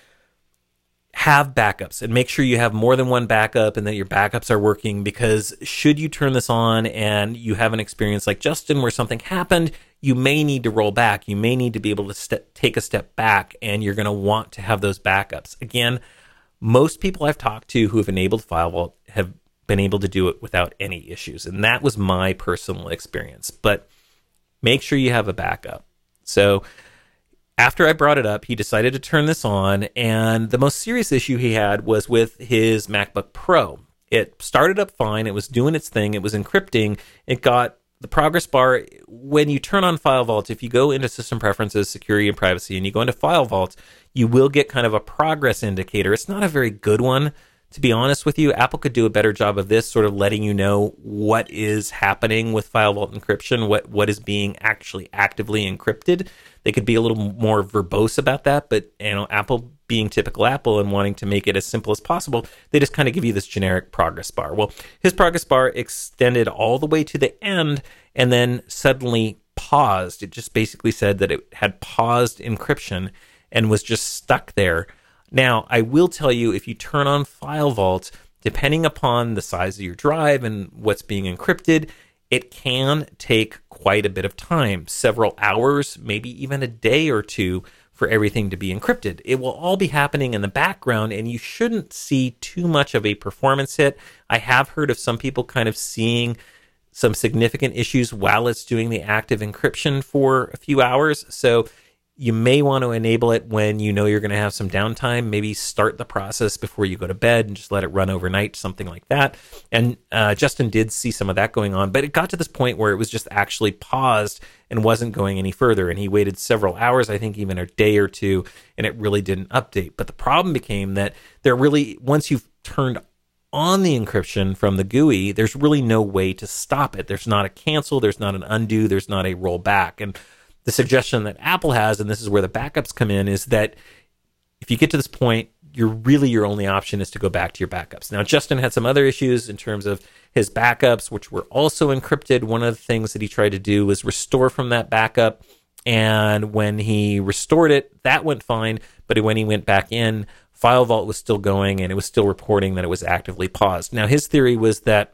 have backups and make sure you have more than one backup and that your backups are working, because should you turn this on and you have an experience like Justin where something happened, you may need to roll back. You may need to be able to take a step back, and you're going to want to have those backups. Again, most people I've talked to who have enabled FileVault have been able to do it without any issues. And that was my personal experience. But make sure you have a backup. So after I brought it up, he decided to turn this on. And the most serious issue he had was with his MacBook Pro. It started up fine. It was doing its thing. It was encrypting. It got the progress bar. When you turn on FileVault, if you go into System Preferences, Security and Privacy, and you go into FileVault, you will get kind of a progress indicator. It's not a very good one, to be honest with you. Apple could do a better job of this, sort of letting you know what is happening with FileVault encryption, what is being actually actively encrypted. They could be a little more verbose about that, but Apple being typical Apple and wanting to make it as simple as possible, they just kind of give you this generic progress bar. Well, his progress bar extended all the way to the end and then suddenly paused. It just basically said that it had paused encryption and was just stuck there. Now, I will tell you, if you turn on FileVault, depending upon the size of your drive and what's being encrypted, it can take quite a bit of time, several hours, maybe even a day or two for everything to be encrypted. It will all be happening in the background, and you shouldn't see too much of a performance hit. I have heard of some people kind of seeing some significant issues while it's doing the active encryption for a few hours. So you may want to enable it when you know you're going to have some downtime. Maybe start the process before you go to bed and just let it run overnight, something like that. And Justin did see some of that going on, but it got to this point where it was just actually paused and wasn't going any further. And he waited several hours, I think even a day or two, and it really didn't update. But the problem became that once you've turned on the encryption from the GUI, there's really no way to stop it. There's not a cancel, there's not an undo, there's not a rollback. And the suggestion that Apple has, and this is where the backups come in, is that if you get to this point, your only option is to go back to your backups. Now, Justin had some other issues in terms of his backups, which were also encrypted. One of the things that he tried to do was restore from that backup. And when he restored it, that went fine. But when he went back in, FileVault was still going, and it was still reporting that it was actively paused. Now, his theory was that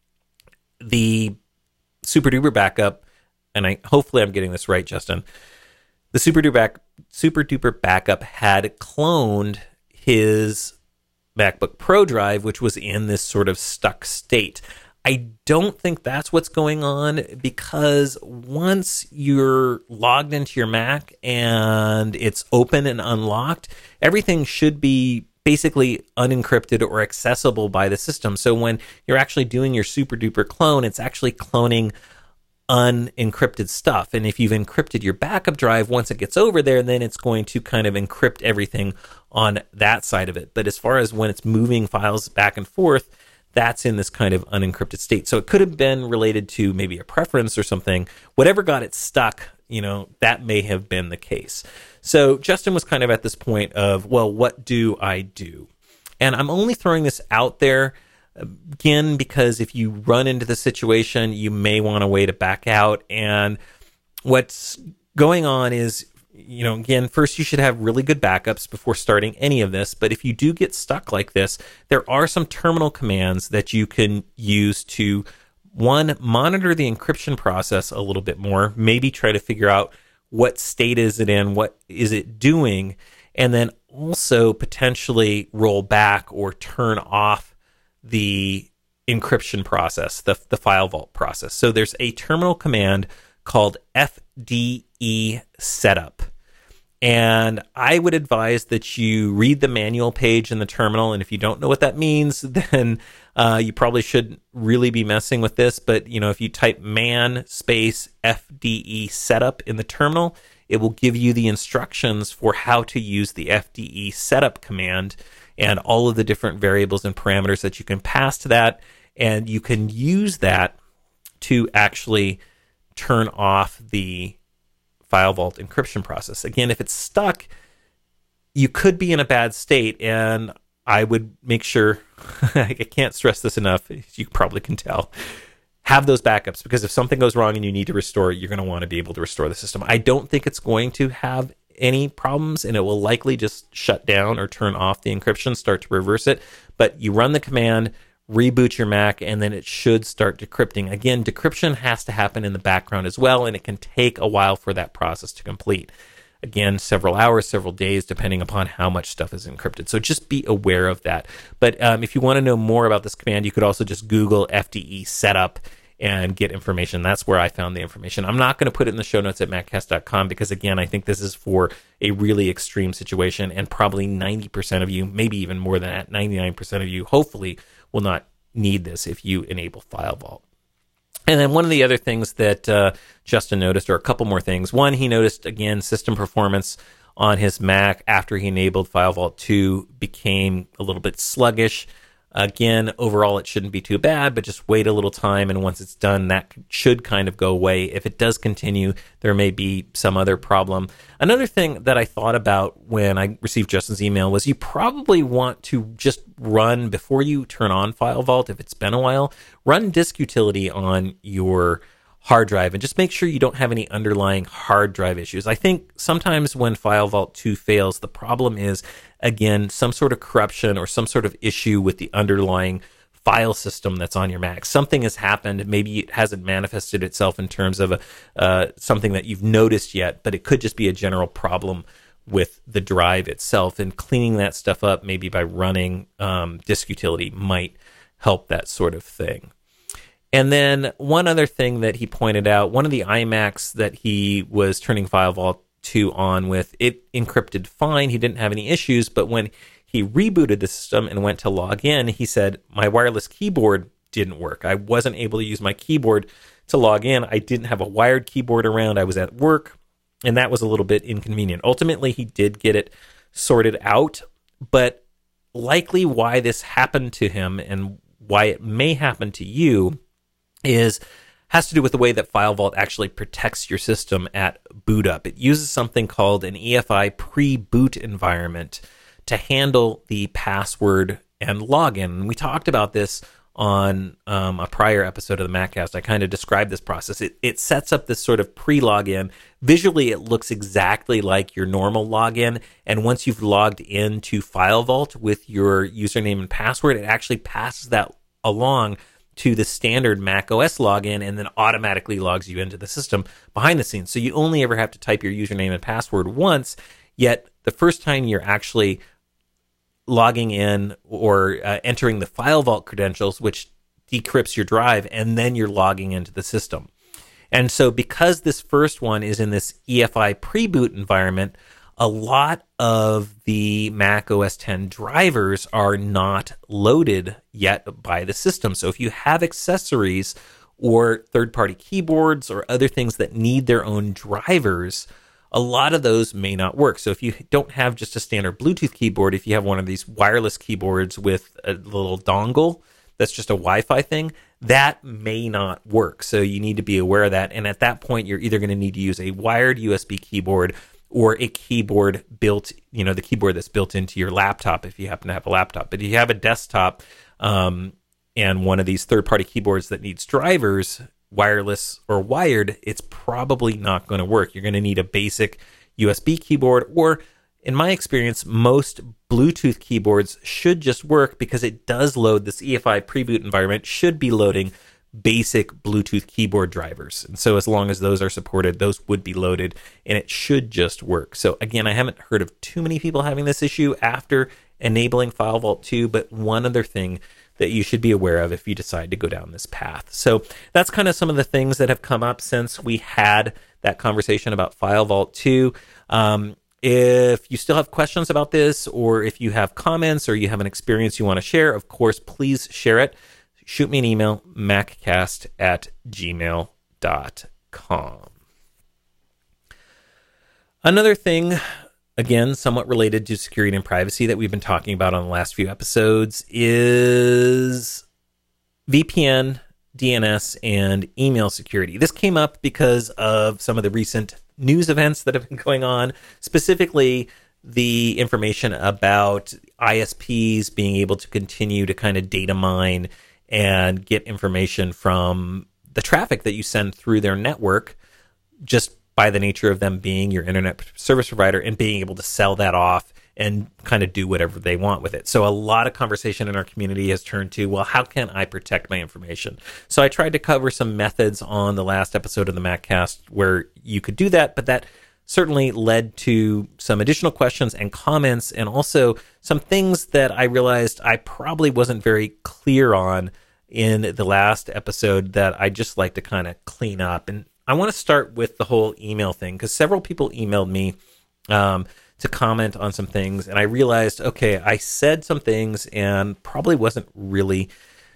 the SuperDuper backup, and hopefully I'm getting this right, Justin, the SuperDuper backup had cloned his MacBook Pro drive, which was in this sort of stuck state. I don't think that's what's going on, because once you're logged into your Mac and it's open and unlocked, everything should be basically unencrypted or accessible by the system. So when you're actually doing your SuperDuper clone, it's actually cloning unencrypted stuff. And if you've encrypted your backup drive, once it gets over there, then it's going to kind of encrypt everything on that side of it. But as far as when it's moving files back and forth, that's in this kind of unencrypted state. So it could have been related to maybe a preference or something. Whatever got it stuck, that may have been the case. So Justin was kind of at this point of, well, what do I do? And I'm only throwing this out there, again, because if you run into the situation, you may want a way to back out. And what's going on is, again, first you should have really good backups before starting any of this. But if you do get stuck like this, there are some terminal commands that you can use to, one, monitor the encryption process a little bit more, maybe try to figure out what state is it in, what is it doing, and then also potentially roll back or turn off the encryption process, the file vault process. So there's a terminal command called FDE setup. And I would advise that you read the manual page in the terminal. And if you don't know what that means, then you probably shouldn't really be messing with this. But, if you type man space FDE setup in the terminal, it will give you the instructions for how to use the FDE setup command and all of the different variables and parameters that you can pass to that. And you can use that to actually turn off the file vault encryption process. Again, if it's stuck, you could be in a bad state, and I would make sure, I can't stress this enough, as you probably can tell, have those backups, because if something goes wrong and you need to restore it, you're going to want to be able to restore the system. I don't think it's going to have any problems, and it will likely just shut down or turn off the encryption, start to reverse it. But you run the command, reboot your Mac, and then it should start decrypting. Again, decryption has to happen in the background as well, and it can take a while for that process to complete. Again, several hours, several days, depending upon how much stuff is encrypted. So just be aware of that. But if you want to know more about this command, you could also just Google FDE setup and get information. That's where I found the information. I'm not going to put it in the show notes at maccast.com because, again, I think this is for a really extreme situation, and probably 90% of you, maybe even more than that, 99% of you, hopefully, will not need this if you enable File Vault. And then one of the other things that Justin noticed, or a couple more things. One, he noticed, again, system performance on his Mac after he enabled File Vault 2 became a little bit sluggish. Again, overall, it shouldn't be too bad, but just wait a little time, and once it's done, that should kind of go away. If it does continue, there may be some other problem. Another thing that I thought about when I received Justin's email was you probably want to just run, before you turn on File Vault, if it's been a while, run disk utility on your hard drive and just make sure you don't have any underlying hard drive issues. I think sometimes when File Vault 2 fails, the problem is, again, some sort of corruption or some sort of issue with the underlying file system that's on your Mac. Something has happened. Maybe it hasn't manifested itself in terms of something that you've noticed yet, but it could just be a general problem with the drive itself. And cleaning that stuff up, maybe by running disk utility, might help that sort of thing. And then one other thing that he pointed out, one of the iMacs that he was turning File Vault 2 on with, it encrypted fine. He didn't have any issues, but when he rebooted the system and went to log in, he said, my wireless keyboard didn't work. I wasn't able to use my keyboard to log in. I didn't have a wired keyboard around. I was at work, and that was a little bit inconvenient. Ultimately, he did get it sorted out, but likely why this happened to him and why it may happen to you has to do with the way that File Vault actually protects your system at boot up. It uses something called an EFI pre-boot environment to handle the password and login. And we talked about this on a prior episode of the MacCast. I kind of described this process. It sets up this sort of pre-login. Visually, it looks exactly like your normal login. And once you've logged into File Vault with your username and password, it actually passes that along to the standard Mac OS login and then automatically logs you into the system behind the scenes. So you only ever have to type your username and password once, yet the first time you're actually logging in or entering the File Vault credentials, which decrypts your drive, and then you're logging into the system. And so because this first one is in this EFI pre-boot environment, a lot of the Mac OS X drivers are not loaded yet by the system. So if you have accessories or third-party keyboards or other things that need their own drivers, a lot of those may not work. So if you don't have just a standard Bluetooth keyboard, if you have one of these wireless keyboards with a little dongle, that's just a Wi-Fi thing, that may not work. So you need to be aware of that. And at that point, you're either going to need to use a wired USB keyboard or a keyboard built, the keyboard that's built into your laptop if you happen to have a laptop. But if you have a desktop and one of these third-party keyboards that needs drivers, wireless or wired, it's probably not going to work. You're going to need a basic USB keyboard, or in my experience, most Bluetooth keyboards should just work because it does load this EFI preboot environment, should be loading basic Bluetooth keyboard drivers. And so as long as those are supported, those would be loaded and it should just work. So again, I haven't heard of too many people having this issue after enabling FileVault 2, but one other thing that you should be aware of if you decide to go down this path. So that's kind of some of the things that have come up since we had that conversation about FileVault 2. If you still have questions about this, or if you have comments or you have an experience you want to share, of course, please share it. Shoot me an email, maccast@gmail.com. Another thing, again, somewhat related to security and privacy that we've been talking about on the last few episodes is VPN, DNS, and email security. This came up because of some of the recent news events that have been going on, specifically the information about ISPs being able to continue to kind of data mine and get information from the traffic that you send through their network, just by the nature of them being your internet service provider and being able to sell that off and kind of do whatever they want with it. So a lot of conversation in our community has turned to, well, how can I protect my information? So I tried to cover some methods on the last episode of the MacCast where you could do that, but that certainly led to some additional questions and comments, and also some things that I realized I probably wasn't very clear on in the last episode that I just like to kind of clean up. And I want to start with the whole email thing, because several people emailed me to comment on some things, and I realized, okay, I said some things and probably wasn't really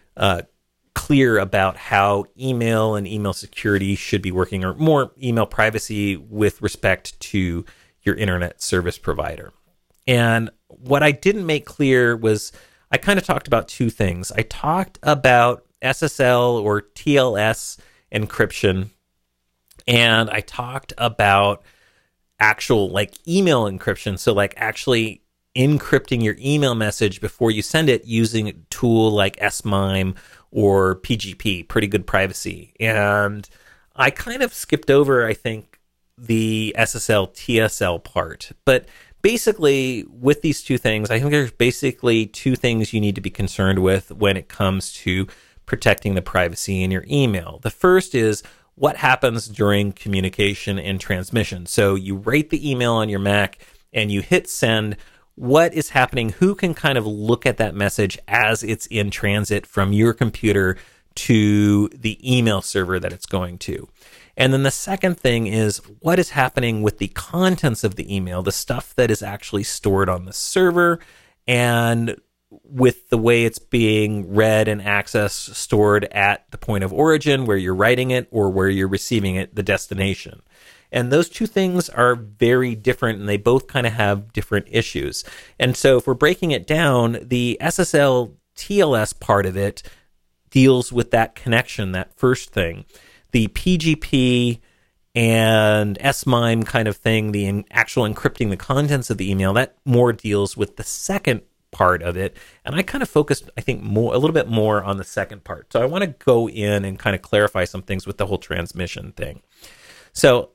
clear about how email and email security should be working, or more email privacy with respect to your internet service provider. And what I didn't make clear was I kind of talked about two things. I talked about SSL or TLS encryption, and I talked about actual email encryption. So actually encrypting your email message before you send it using a tool like SMIME or PGP, Pretty Good Privacy. And I kind of skipped over, I think, the SSL TSL part. But basically, with these two things, I think there's basically two things you need to be concerned with when it comes to protecting the privacy in your email. The first is what happens during communication and transmission. So you write the email on your Mac and you hit send. What is happening? Who can kind of look at that message as it's in transit from your computer to the email server that it's going to? And then the second thing is what is happening with the contents of the email, the stuff that is actually stored on the server, and with the way it's being read and accessed, stored at the point of origin where you're writing it or where you're receiving it, the destination. And those two things are very different, and they both kind of have different issues. And so if we're breaking it down, the SSL TLS part of it deals with that connection, that first thing. The PGP and SMIME kind of thing, the actual encrypting the contents of the email, that more deals with the second part of it. And I kind of focused, I think, a little bit more on the second part. So I want to go in and kind of clarify some things with the whole transmission thing. So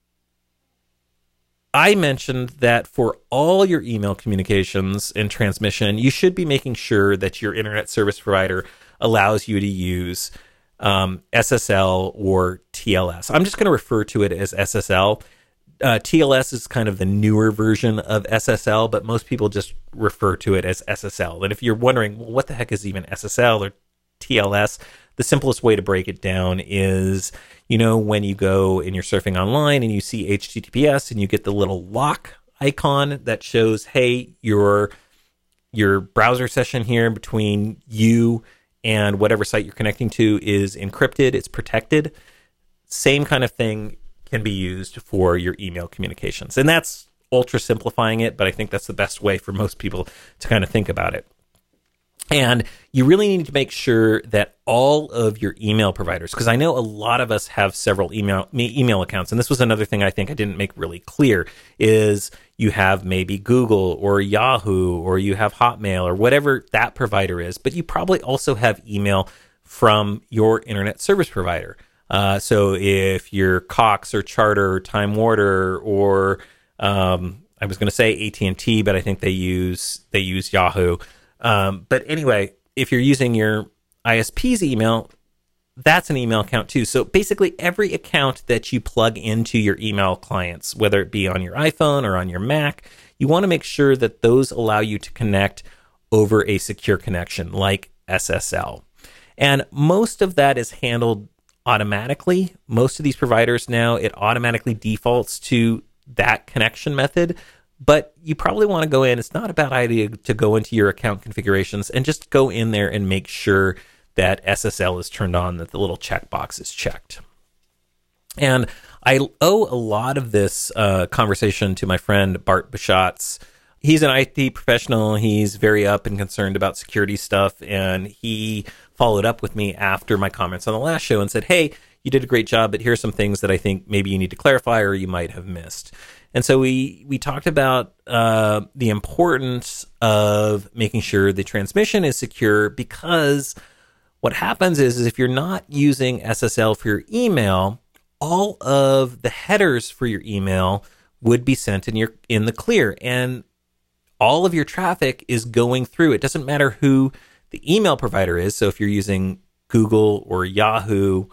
I mentioned that for all your email communications and transmission, you should be making sure that your internet service provider allows you to use SSL or TLS. I'm just going to refer to it as SSL. TLS is kind of the newer version of SSL, but most people just refer to it as SSL. And if you're wondering, well, what the heck is even SSL or TLS? The simplest way to break it down is, when you go and you're surfing online and you see HTTPS and you get the little lock icon that shows, hey, your browser session here between you and whatever site you're connecting to is encrypted, it's protected. Same kind of thing can be used for your email communications. And that's ultra simplifying it, but I think that's the best way for most people to kind of think about it. And you really need to make sure that all of your email providers, because I know a lot of us have several email accounts, and this was another thing I think I didn't make really clear, is you have maybe Google or Yahoo, or you have Hotmail or whatever that provider is, but you probably also have email from your internet service provider. So if you're Cox or Charter or Time Warner or I was going to say AT&T, but I think they use Yahoo. But anyway, if you're using your ISP's email, that's an email account too. So basically every account that you plug into your email clients, whether it be on your iPhone or on your Mac, you want to make sure that those allow you to connect over a secure connection like SSL. And most of that is handled automatically. Most of these providers now, it automatically defaults to that connection method. But you probably want to go in. It's not a bad idea to go into your account configurations and just go in there and make sure that SSL is turned on, that the little checkbox is checked. And I owe a lot of this conversation to my friend Bart Beschatz. He's an IT professional. He's very up and concerned about security stuff. And he followed up with me after my comments on the last show and said, hey, you did a great job, but here's some things that I think maybe you need to clarify or you might have missed. And so we talked about the importance of making sure the transmission is secure, because what happens is if you're not using SSL for your email, all of the headers for your email would be sent in the clear, and all of your traffic is going through. It doesn't matter who the email provider is. So if you're using Google or Yahoo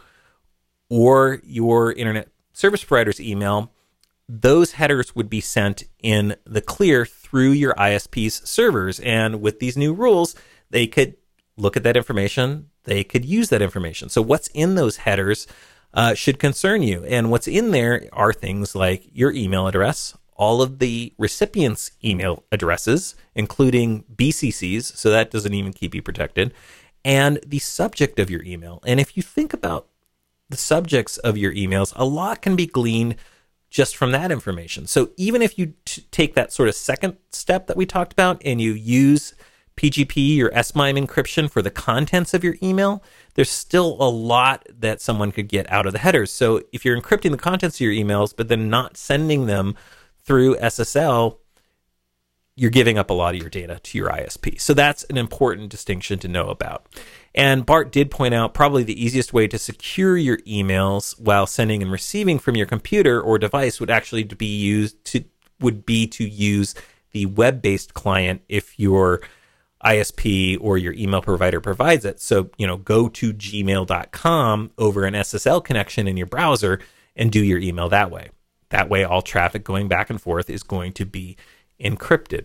or your internet service provider's email, those headers would be sent in the clear through your ISP's servers. And with these new rules, they could look at that information. They could use that information. So what's in those headers should concern you. And what's in there are things like your email address, all of the recipients' email addresses, including BCCs, so that doesn't even keep you protected, and the subject of your email. And if you think about the subjects of your emails, a lot can be gleaned just from that information. So even if you take that sort of second step that we talked about and you use PGP or SMIME encryption for the contents of your email, there's still a lot that someone could get out of the headers. So if you're encrypting the contents of your emails, but then not sending them through SSL, you're giving up a lot of your data to your ISP. So that's an important distinction to know about. And Bart did point out probably the easiest way to secure your emails while sending and receiving from your computer or device would actually be to use the web-based client if your ISP or your email provider provides it. So, go to gmail.com over an SSL connection in your browser and do your email that way. That way, all traffic going back and forth is going to be encrypted.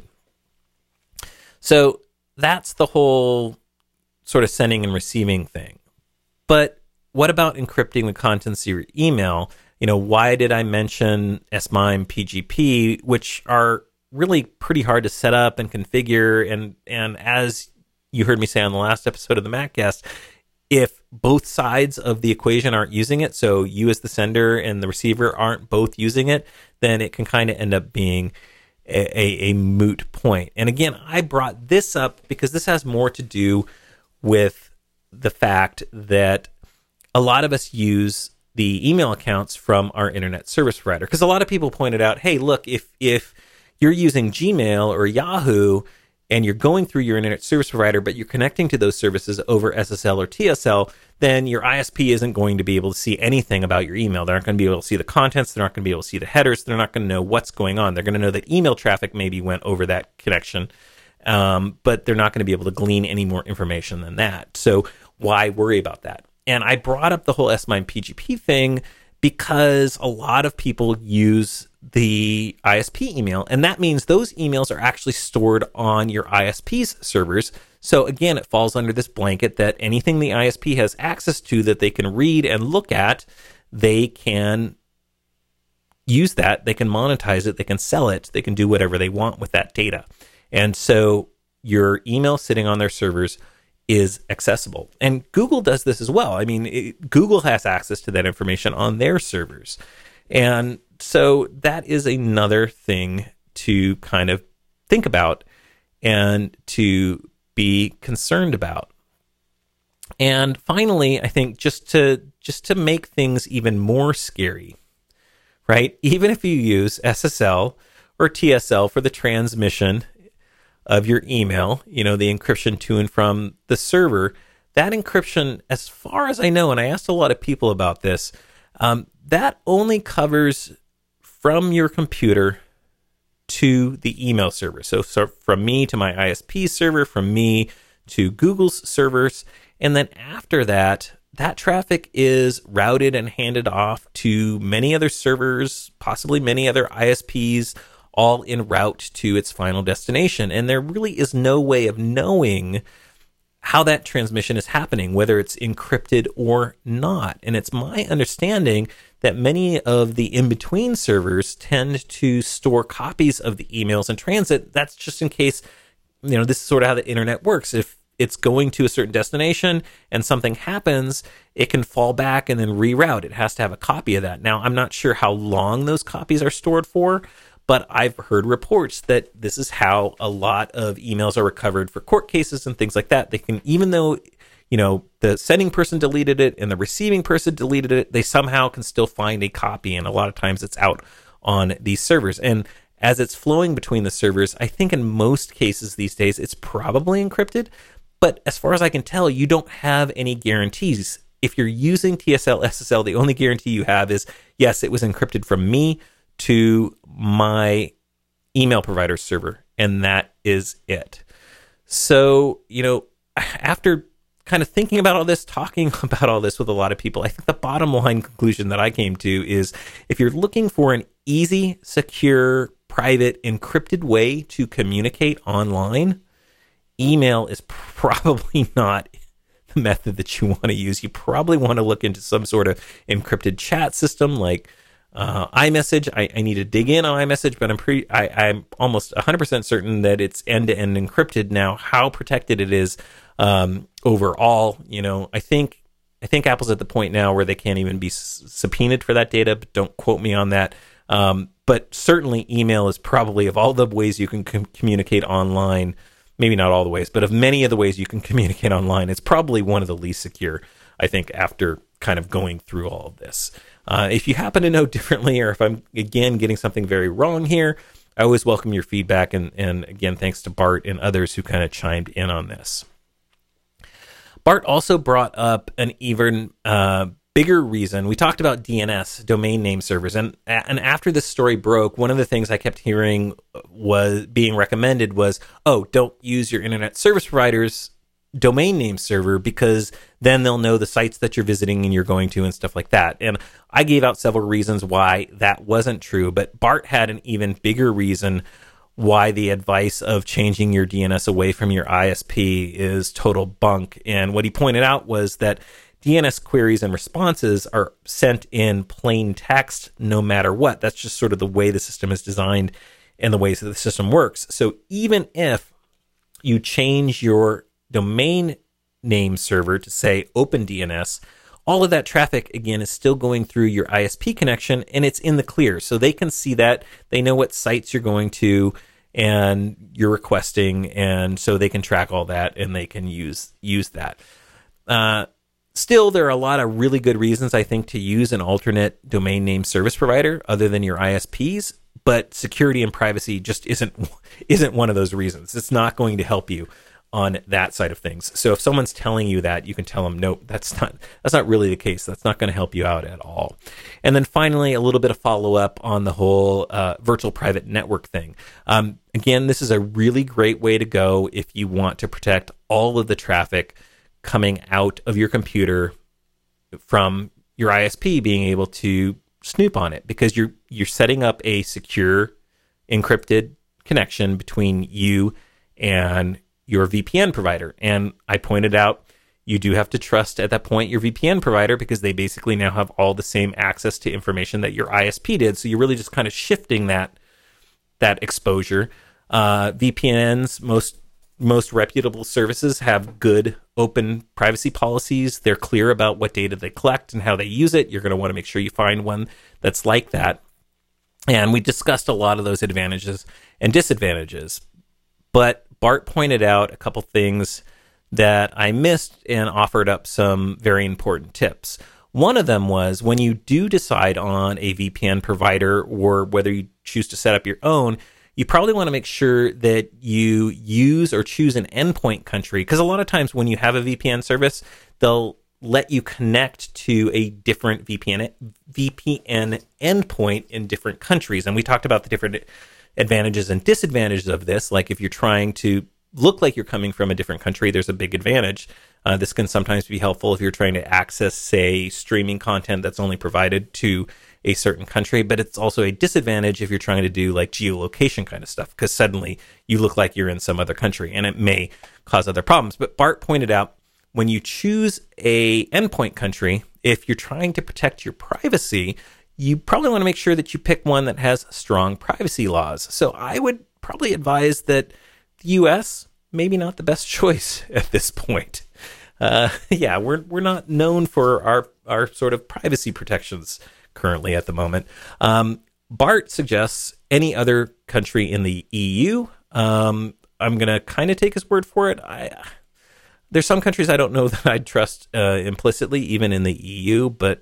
So that's the whole sort of sending and receiving thing. But what about encrypting the contents of your email? Why did I mention SMIME, PGP, which are really pretty hard to set up and configure? And as you heard me say on the last episode of the MacCast, if both sides of the equation aren't using it, so you as the sender and the receiver aren't both using it, then it can kind of end up being a moot point. And again, I brought this up because this has more to do with the fact that a lot of us use the email accounts from our internet service provider. Because a lot of people pointed out, hey, look, if you're using Gmail or Yahoo and you're going through your internet service provider, but you're connecting to those services over SSL or TSL, then your ISP isn't going to be able to see anything about your email. They're not going to be able to see the contents. They're not going to be able to see the headers. They're not going to know what's going on. They're going to know that email traffic maybe went over that connection, but they're not going to be able to glean any more information than that. So why worry about that? And I brought up the whole SMIME PGP thing because a lot of people use the ISP email, and that means those emails are actually stored on your ISP's servers. So again, it falls under this blanket that anything the ISP has access to that they can read and look at, they can use that, they can monetize it, they can sell it, they can do whatever they want with that data. And so your email sitting on their servers is accessible. And Google does this as well. I mean, Google has access to that information on their servers. And so that is another thing to kind of think about and to be concerned about. And finally, I think just to make things even more scary, right? Even if you use SSL or TSL for the transmission of your email, the encryption to and from the server, that encryption, as far as I know, and I asked a lot of people about this, that only covers from your computer to the email server. So from me to my ISP server, from me to Google's servers, and then after that, that traffic is routed and handed off to many other servers, possibly many other ISPs, all en route to its final destination. And there really is no way of knowing how that transmission is happening, whether it's encrypted or not. And it's my understanding that many of the in-between servers tend to store copies of the emails in transit. That's just in case, this is sort of how the internet works. If it's going to a certain destination and something happens, it can fall back and then reroute. It has to have a copy of that. Now, I'm not sure how long those copies are stored for, but I've heard reports that this is how a lot of emails are recovered for court cases and things like that. They can, even though, the sending person deleted it and the receiving person deleted it, they somehow can still find a copy. And a lot of times it's out on these servers. And as it's flowing between the servers, I think in most cases these days, it's probably encrypted. But as far as I can tell, you don't have any guarantees. If you're using TSL, SSL, the only guarantee you have is, yes, it was encrypted from me to my email provider server, and that is it. So, after kind of thinking about all this, talking about all this with a lot of people, I think the bottom line conclusion that I came to is if you're looking for an easy, secure, private, encrypted way to communicate online, email is probably not the method that you want to use. You probably want to look into some sort of encrypted chat system like iMessage. I need to dig in on iMessage, but I'm almost 100% certain that it's end-to-end encrypted. Now, how protected it is overall, I think Apple's at the point now where they can't even be subpoenaed for that data, but don't quote me on that. But certainly email is probably, of all the ways you can communicate online, maybe not all the ways, but of many of the ways you can communicate online, it's probably one of the least secure, I think, after kind of going through all of this. If you happen to know differently, or if I'm, again, getting something very wrong here, I always welcome your feedback. And again, thanks to Bart and others who kind of chimed in on this. Bart also brought up an even bigger reason. We talked about DNS, domain name servers, and after this story broke, one of the things I kept hearing was being recommended was, don't use your internet service provider's domain name server because then they'll know the sites that you're visiting and you're going to and stuff like that. And I gave out several reasons why that wasn't true, but Bart had an even bigger reason why the advice of changing your DNS away from your ISP is total bunk. And what he pointed out was that DNS queries and responses are sent in plain text no matter what. That's just sort of the way the system is designed and the ways that the system works. So even if you change your domain name server to say OpenDNS, all of that traffic, again, is still going through your ISP connection, and it's in the clear. So they can see that. They know what sites you're going to and you're requesting, and so they can track all that, and they can use that. Still, there are a lot of really good reasons, I think, to use an alternate domain name service provider other than your ISPs, but security and privacy just isn't one of those reasons. It's not going to help you on that side of things. So if someone's telling you that, you can tell them, no, that's not really the case. That's not going to help you out at all. And then finally, a little bit of follow-up on the whole virtual private network thing. Again, this is a really great way to go if you want to protect all of the traffic coming out of your computer from your ISP being able to snoop on it, because you're setting up a secure encrypted connection between you and your VPN provider. And I pointed out you do have to trust at that point your VPN provider, because they basically now have all the same access to information that your ISP did. So you're really just kind of shifting that exposure. VPNs, most reputable services have good open privacy policies. They're clear about what data they collect and how they use it. You're going to want to make sure you find one that's like that. And we discussed a lot of those advantages and disadvantages. But Bart pointed out a couple things that I missed and offered up some very important tips. One of them was when you do decide on a VPN provider or whether you choose to set up your own, you probably want to make sure that you use or choose an endpoint country, because a lot of times when you have a VPN service, they'll let you connect to a different VPN endpoint in different countries. And we talked about the different advantages and disadvantages of this. Like if you're trying to look like you're coming from a different country, there's a big advantage. This can sometimes be helpful if you're trying to access, say, streaming content that's only provided to a certain country, but it's also a disadvantage if you're trying to do like geolocation kind of stuff, because suddenly you look like you're in some other country and it may cause other problems. But Bart pointed out when you choose a endpoint country, if you're trying to protect your privacy, you probably want to make sure that you pick one that has strong privacy laws. So I would probably advise that the US, maybe not the best choice at this point. We're not known for our sort of privacy protections currently at the moment. Bart suggests any other country in the EU. I'm going to kind of take his word for it. There's some countries I don't know that I'd trust implicitly, even in the EU, but,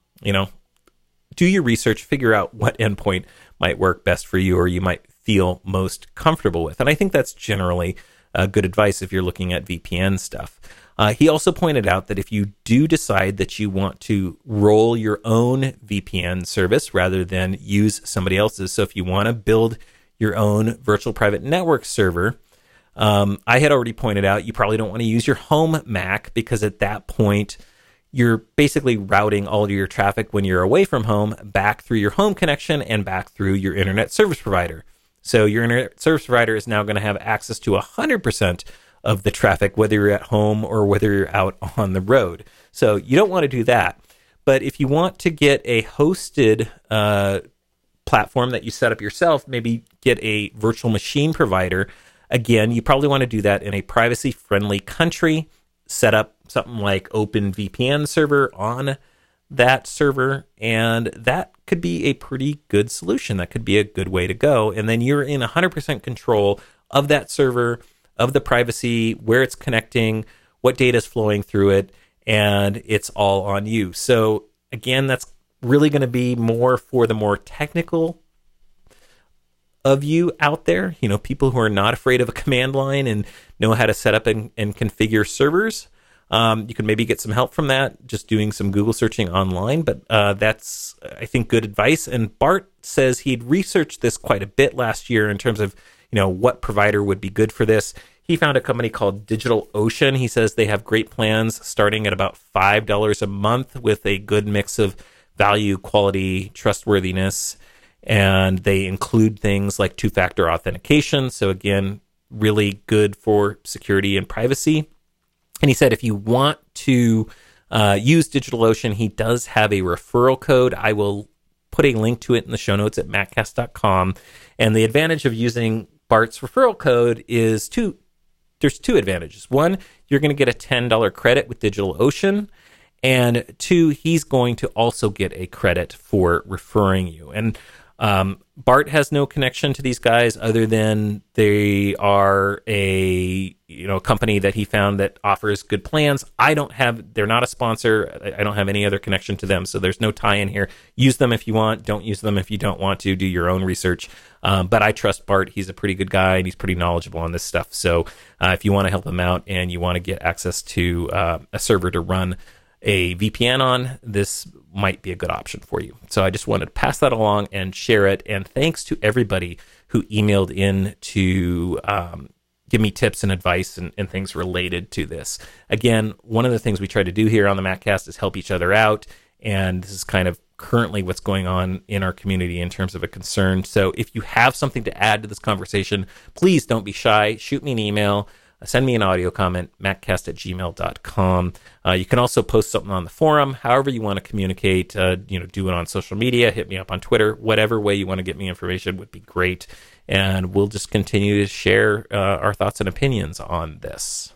do your research, figure out what endpoint might work best for you or you might feel most comfortable with. And I think that's generally good advice if you're looking at VPN stuff. He also pointed out that if you do decide that you want to roll your own VPN service rather than use somebody else's, so if you want to build your own virtual private network server, I had already pointed out you probably don't want to use your home Mac, because at that point you're basically routing all of your traffic when you're away from home back through your home connection and back through your internet service provider. So your internet service provider is now going to have access to 100% of the traffic, whether you're at home or whether you're out on the road. So you don't want to do that. But if you want to get a hosted platform that you set up yourself, maybe get a virtual machine provider, again, you probably want to do that in a privacy-friendly country. Set up something like OpenVPN server on that server, and that could be a pretty good solution. That could be a good way to go. And then you're in 100% control of that server, of the privacy, where it's connecting, what data is flowing through it, and it's all on you. So again, that's really going to be more for the more technical of you out there, people who are not afraid of a command line and know how to set up and configure servers. You can maybe get some help from that, just doing some Google searching online, but that's, I think, good advice. And Bart says he'd researched this quite a bit last year in terms of, what provider would be good for this. He found a company called DigitalOcean. He says they have great plans starting at about $5 a month with a good mix of value, quality, trustworthiness, and they include things like two-factor authentication. So again, really good for security and privacy. And he said if you want to use DigitalOcean, he does have a referral code. I will put a link to it in the show notes at maccast.com. And the advantage of using Bart's referral code is there's two advantages. One, you're going to get a $10 credit with DigitalOcean. And two, he's going to also get a credit for referring you. And Bart has no connection to these guys other than they are a company that he found that offers good plans. They're not a sponsor. I don't have any other connection to them, so there's no tie in here. Use them if you want. Don't use them if you don't want to. Do your own research. But I trust Bart. He's a pretty good guy and he's pretty knowledgeable on this stuff. So if you want to help him out and you want to get access to a server to run a VPN on, this might be a good option for you. So I just wanted to pass that along and share it. And thanks to everybody who emailed in to give me tips and advice and things related to this. Again, one of the things we try to do here on the MacCast is help each other out. And this is kind of currently what's going on in our community in terms of a concern. So if you have something to add to this conversation, please don't be shy. Shoot me an email. Send me an audio comment, maccast@gmail.com. You can also post something on the forum, however you want to communicate. Do it on social media, hit me up on Twitter, whatever way you want to get me information would be great. And we'll just continue to share our thoughts and opinions on this.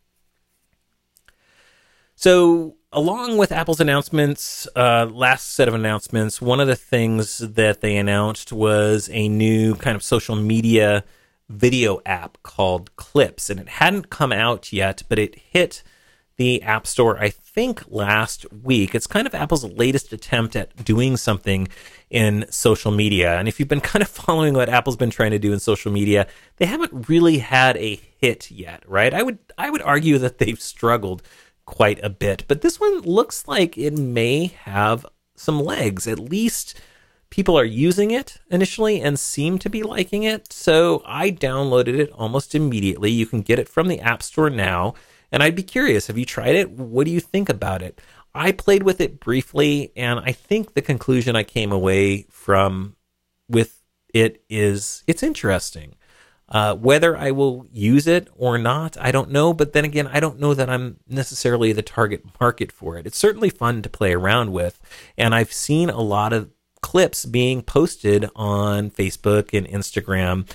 So along with Apple's announcements, last set of announcements, one of the things that they announced was a new kind of social media video app called Clips, and it hadn't come out yet, but it hit the App Store, I think, last week. It's kind of Apple's latest attempt at doing something in social media. And if you've been kind of following what Apple's been trying to do in social media, they haven't really had a hit yet, right? I would argue that they've struggled quite a bit, but this one looks like it may have some legs. At least people are using it initially and seem to be liking it. So I downloaded it almost immediately. You can get it from the App Store now. And I'd be curious, have you tried it? What do you think about it? I played with it briefly, and I think the conclusion I came away from with it is it's interesting. Whether I will use it or not, I don't know. But then again, I don't know that I'm necessarily the target market for it. It's certainly fun to play around with. And I've seen a lot of clips being posted on Facebook and Instagram.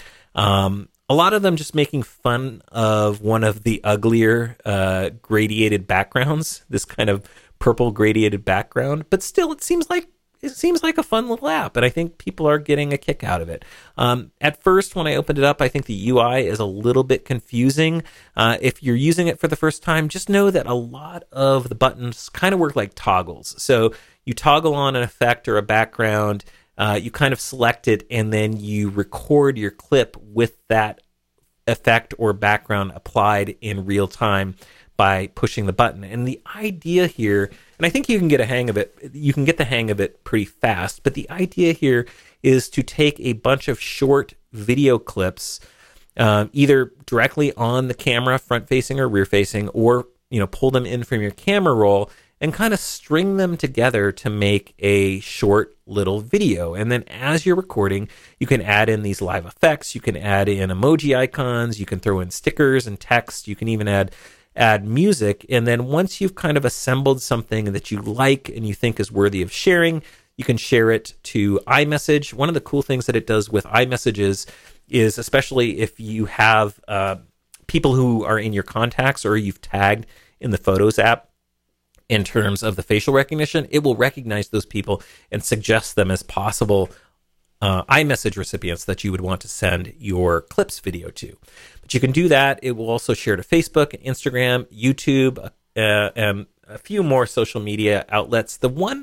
A lot of them just making fun of one of the uglier gradiated backgrounds, this kind of purple gradiated background. But still, it seems like a fun little app, and I think people are getting a kick out of it. At first, when I opened it up, I think the UI is a little bit confusing. If you're using it for the first time, just know that a lot of the buttons kind of work like toggles. So you toggle on an effect or a background, you kind of select it, and then you record your clip with that effect or background applied in real time by pushing the button. And the idea here, and I think you can get a hang of it, you can get the hang of it pretty fast, but the idea here is to take a bunch of short video clips, either directly on the camera, front facing or rear facing, or pull them in from your camera roll and kind of string them together to make a short little video. And then as you're recording, you can add in these live effects, you can add in emoji icons, you can throw in stickers and text, you can even add music. And then once you've kind of assembled something that you like and you think is worthy of sharing, you can share it to iMessage. One of the cool things that it does with iMessages is, especially if you have people who are in your contacts or you've tagged in the Photos app, in terms of the facial recognition, it will recognize those people and suggest them as possible iMessage recipients that you would want to send your Clips video to. But you can do that. It will also share to Facebook, Instagram, YouTube, and a few more social media outlets. The one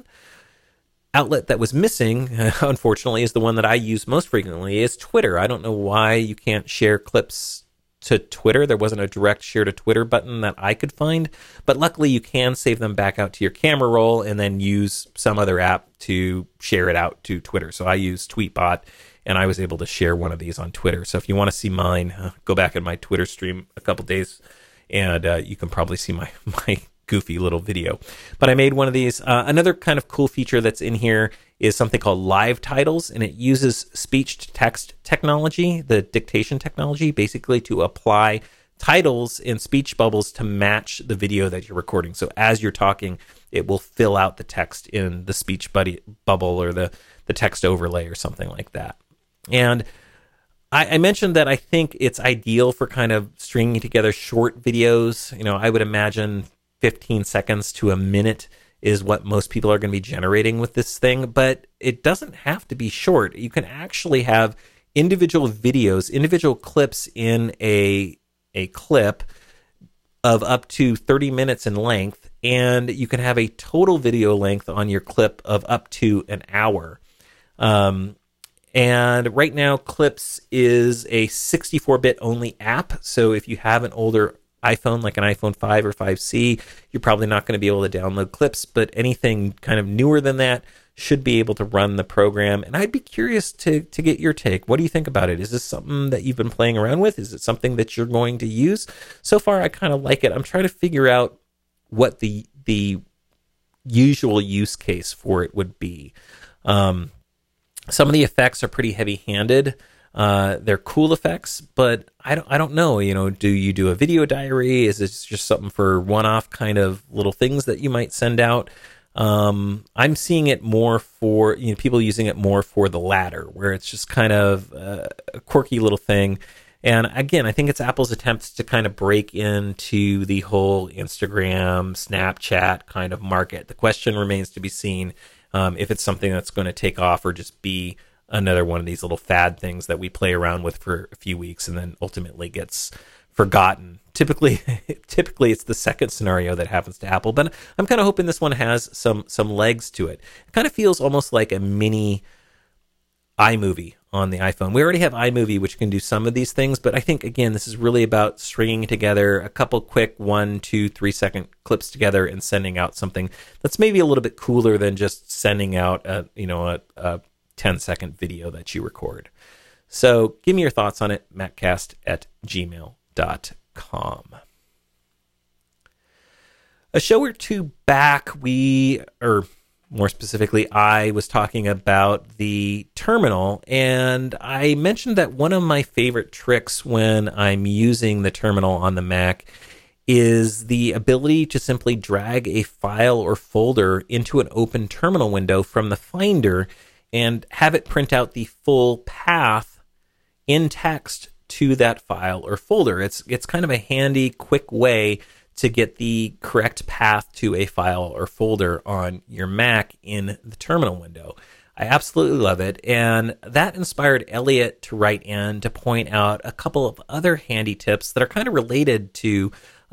outlet that was missing, unfortunately, is the one that I use most frequently, is Twitter. I don't know why you can't share clips to Twitter. There wasn't a direct share to Twitter button that I could find, but luckily you can save them back out to your camera roll and then use some other app to share it out to Twitter. So I use Tweetbot, and I was able to share one of these on Twitter. So if you want to see mine, go back in my Twitter stream a couple days, and you can probably see my goofy little video. But I made one of these. Another kind of cool feature that's in here is something called Live Titles, and it uses speech-to-text technology, the dictation technology, basically to apply titles in speech bubbles to match the video that you're recording. So as you're talking, it will fill out the text in the speech bubble or the text overlay or something like that. And I mentioned that I think it's ideal for kind of stringing together short videos. I would imagine 15 seconds to a minute is what most people are going to be generating with this thing, but it doesn't have to be short. You can actually have individual videos, individual clips in a clip of up to 30 minutes in length, and you can have a total video length on your clip of up to an hour. And right now, Clips is a 64-bit only app, so if you have an older iPhone, like an iPhone 5 or 5C, you're probably not going to be able to download Clips, but anything kind of newer than that should be able to run the program. And I'd be curious to get your take. What do you think about it? Is this something that you've been playing around with? Is it something that you're going to use? So far, I kind of like it. I'm trying to figure out what the usual use case for it would be. Some of the effects are pretty heavy-handed. They're cool effects, but I don't know. Do you do a video diary? Is this just something for one-off kind of little things that you might send out? I'm seeing it more for people using it more for the latter, where it's just kind of a quirky little thing. And again, I think it's Apple's attempts to kind of break into the whole Instagram, Snapchat kind of market. The question remains to be seen if it's something that's going to take off or just be another one of these little fad things that we play around with for a few weeks and then ultimately gets forgotten. Typically it's the second scenario that happens to Apple, but I'm kind of hoping this one has some legs to it. It kind of feels almost like a mini iMovie on the iPhone. We already have iMovie, which can do some of these things, but I think, again, this is really about stringing together a couple quick 1, 2, 3 second clips together and sending out something that's maybe a little bit cooler than just sending out a 10-second video that you record. So give me your thoughts on it, maccast@gmail.com. A show or two back, more specifically, I was talking about the terminal, and I mentioned that one of my favorite tricks when I'm using the terminal on the Mac is the ability to simply drag a file or folder into an open terminal window from the Finder and have it print out the full path in text to that file or folder. It's kind of a handy, quick way to get the correct path to a file or folder on your Mac in the terminal window. I absolutely love it, and that inspired Elliot to write in to point out a couple of other handy tips that are kind of related to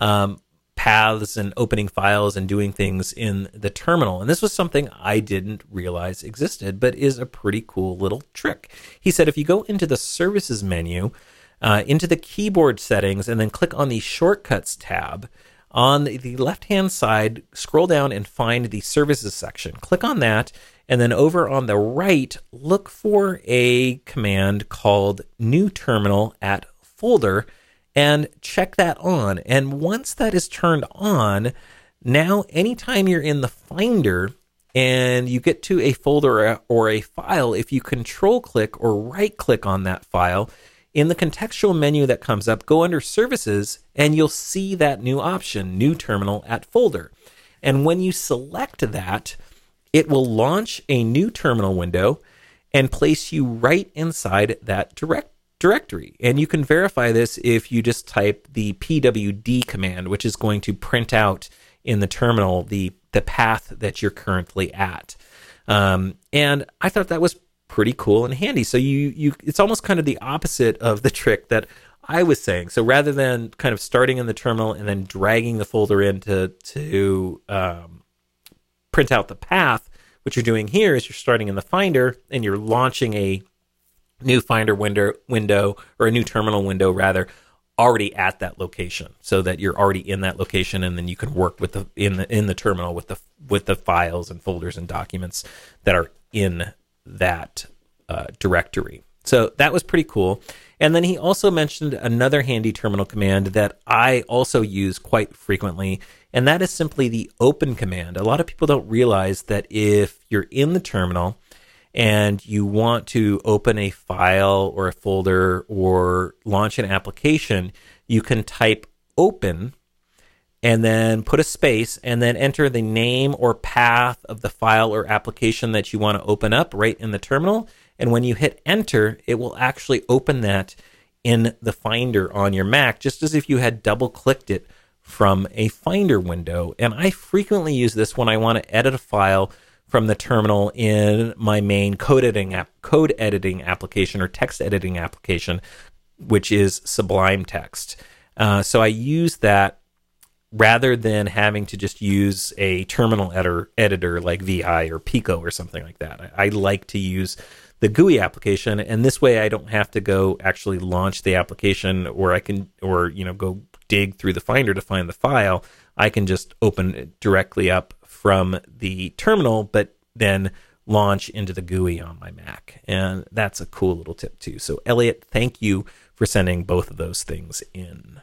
paths and opening files and doing things in the terminal. And this was something I didn't realize existed, but is a pretty cool little trick. He said if you go into the Services menu, into the keyboard settings, and then click on the Shortcuts tab, on the left-hand side, scroll down and find the Services section. Click on that, and then over on the right, look for a command called New Terminal at Folder, and check that on. And once that is turned on, now anytime you're in the Finder and you get to a folder or a file, if you control-click or right-click on that file, in the contextual menu that comes up, go under Services, and you'll see that new option, New Terminal at Folder. And when you select that, it will launch a new terminal window and place you right inside that directory. And you can verify this if you just type the pwd command, which is going to print out in the terminal the path that you're currently at. And I thought that was pretty cool and handy. So you it's almost kind of the opposite of the trick that I was saying. So rather than kind of starting in the terminal and then dragging the folder in to print out the path, what you're doing here is you're starting in the Finder and you're launching a new Finder window or a new terminal window rather, already at that location, so that you're already in that location, and then you can work with in the terminal with the files and folders and documents that are in that directory. So that was pretty cool. And then he also mentioned another handy terminal command that I also use quite frequently, and that is simply the open command. A lot of people don't realize that if you're in the terminal and you want to open a file or a folder or launch an application, you can type open and then put a space and then enter the name or path of the file or application that you want to open up right in the terminal. And when you hit enter, it will actually open that in the Finder on your Mac, just as if you had double clicked it from a Finder window. And I frequently use this when I want to edit a file from the terminal in my main code editing application or text editing application, which is Sublime Text. So I use that rather than having to just use a terminal editor like VI or Pico or something like that. I like to use the GUI application, and this way I don't have to go actually launch the application, or go dig through the Finder to find the file. I can just open it directly up from the terminal, but then launch into the GUI on my Mac. And that's a cool little tip too. So Elliot, thank you for sending both of those things in.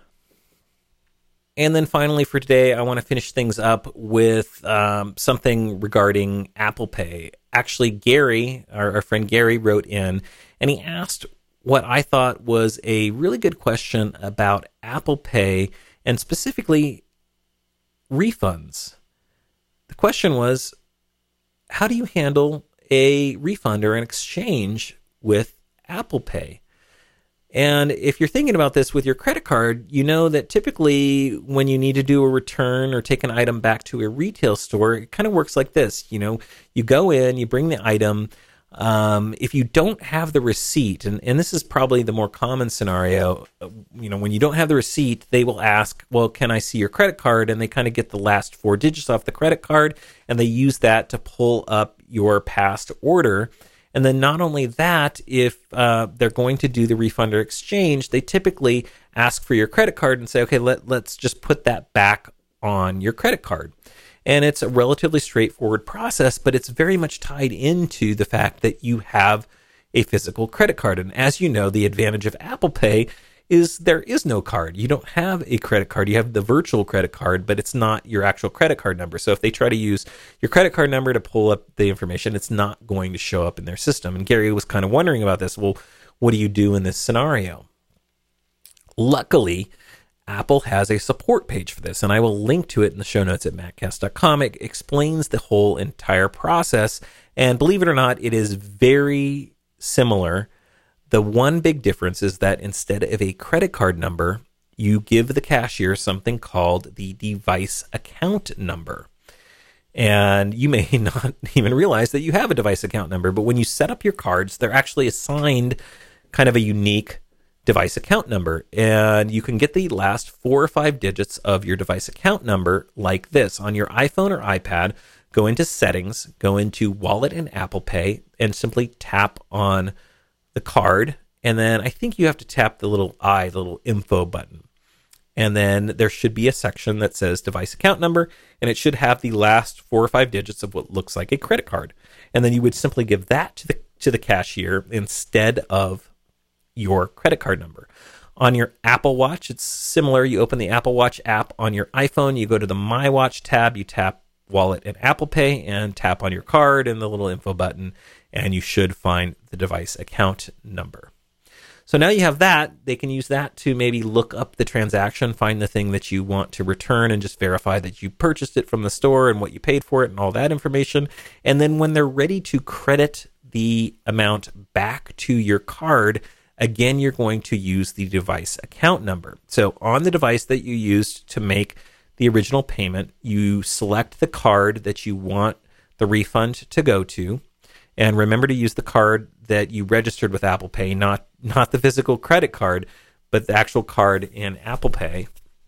And then finally for today, I want to finish things up with something regarding Apple Pay. Actually, Gary, our friend Gary, wrote in and he asked what I thought was a really good question about Apple Pay and specifically refunds. The question was, how do you handle a refund or an exchange with Apple Pay? And if you're thinking about this with your credit card, you know that typically when you need to do a return or take an item back to a retail store, it kind of works like this. You know, you go in, you bring the item, If you don't have the receipt, and this is probably the more common scenario, when you don't have the receipt, they will ask, well, can I see your credit card? And they kind of get the last four digits off the credit card, and they use that to pull up your past order. And then not only that, if they're going to do the refund or exchange, they typically ask for your credit card and say, okay, let's just put that back on your credit card. And it's a relatively straightforward process, but it's very much tied into the fact that you have a physical credit card. And as you know, the advantage of Apple Pay is there is no card. You don't have a credit card. You have the virtual credit card, but it's not your actual credit card number. So if they try to use your credit card number to pull up the information, it's not going to show up in their system. And Gary was kind of wondering about this. Well, what do you do in this scenario? Luckily, Apple has a support page for this, and I will link to it in the show notes at maccast.com. It explains the whole entire process, and believe it or not, it is very similar. The one big difference is that instead of a credit card number, you give the cashier something called the device account number. And you may not even realize that you have a device account number, but when you set up your cards, they're actually assigned kind of a unique device account number, and you can get the last 4 or 5 digits of your device account number like this. On your iPhone or iPad, go into settings, go into wallet and Apple Pay, and simply tap on the card, and then I think you have to tap the little info button. And then there should be a section that says device account number, and it should have the last 4 or 5 digits of what looks like a credit card. And then you would simply give that to the cashier instead of your credit card number. On your Apple Watch, it's similar. You open the Apple Watch app on your iPhone, you go to the My Watch tab, you tap Wallet and Apple Pay, and tap on your card and the little info button, and you should find the device account number. So now you have that. They can use that to maybe look up the transaction, find the thing that you want to return, and just verify that you purchased it from the store and what you paid for it and all that information. And then when they're ready to credit the amount back to your card, again, you're going to use the device account number. So on the device that you used to make the original payment, you select the card that you want the refund to go to. And remember to use the card that you registered with Apple Pay, not the physical credit card, but the actual card in Apple Pay.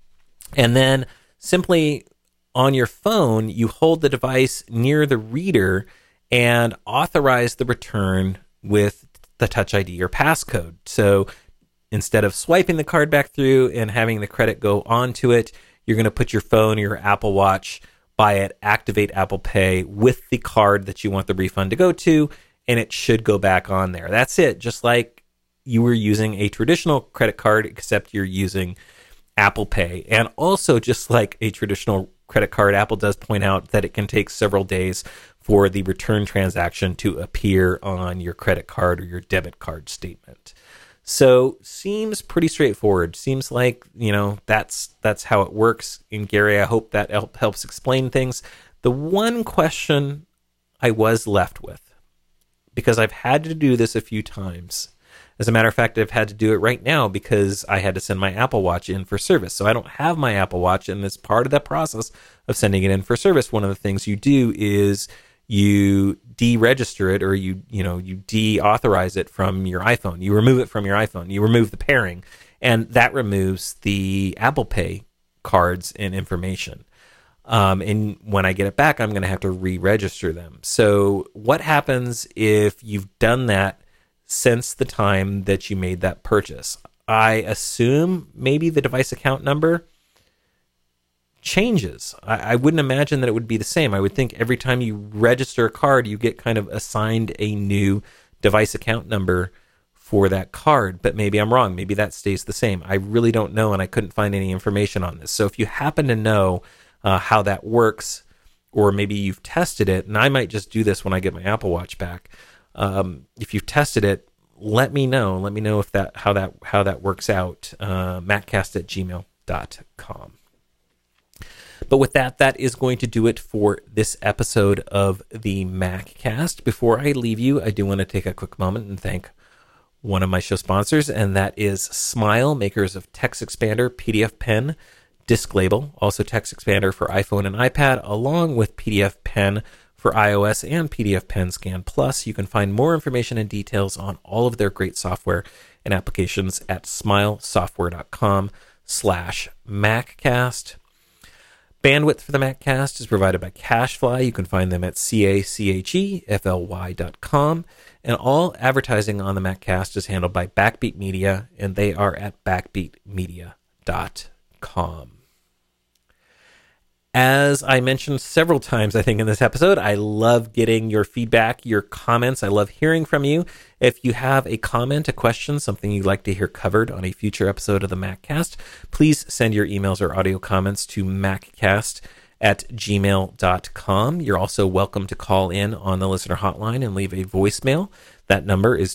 And then simply on your phone, you hold the device near the reader and authorize the return with the Touch ID or passcode. So instead of swiping the card back through and having the credit go onto it, you're going to put your phone or your Apple Watch by it, activate Apple Pay with the card that you want the refund to go to, and it should go back on there. That's it. Just like you were using a traditional credit card, except you're using Apple Pay. And also, just like a traditional credit card, Apple does point out that it can take several days for the return transaction to appear on your credit card or your debit card statement. So seems pretty straightforward. Seems like, that's how it works. And Gary, I hope that helps explain things. The one question I was left with, because I've had to do this a few times. As a matter of fact, I've had to do it right now because I had to send my Apple Watch in for service. So I don't have my Apple Watch, and as part of that process of sending it in for service, one of the things you do is you deregister it, or you deauthorize it from your iPhone. You remove it from your iPhone. You remove the pairing, and that removes the Apple Pay cards and information. And when I get it back, I'm going to have to re-register them. So what happens if you've done that since the time that you made that purchase? I assume maybe the device account number changes. I wouldn't imagine that it would be the same. I would think every time you register a card, you get kind of assigned a new device account number for that card, but maybe I'm wrong. Maybe that stays the same. I really don't know, and I couldn't find any information on this. So if you happen to know how that works, or maybe you've tested it, and I might just do this when I get my Apple Watch back. If you've tested it, let me know. Let me know if how that works out. maccast@gmail.com. But with that is going to do it for this episode of the MacCast. Before I leave you, I do want to take a quick moment and thank one of my show sponsors, and that is Smile, makers of Text Expander, PDF Pen, Disc Label, also Text Expander for iPhone and iPad, along with PDF Pen for iOS and PDF Pen Scan Plus. You can find more information and details on all of their great software and applications at smilesoftware.com/MacCast. Bandwidth for the MacCast is provided by CacheFly. You can find them at CacheFly.com. And all advertising on the MacCast is handled by Backbeat Media, and they are at backbeatmedia.com. As I mentioned several times, I think, in this episode, I love getting your feedback, your comments. I love hearing from you. If you have a comment, a question, something you'd like to hear covered on a future episode of the MacCast, please send your emails or audio comments to maccast@gmail.com. You're also welcome to call in on the listener hotline and leave a voicemail. That number is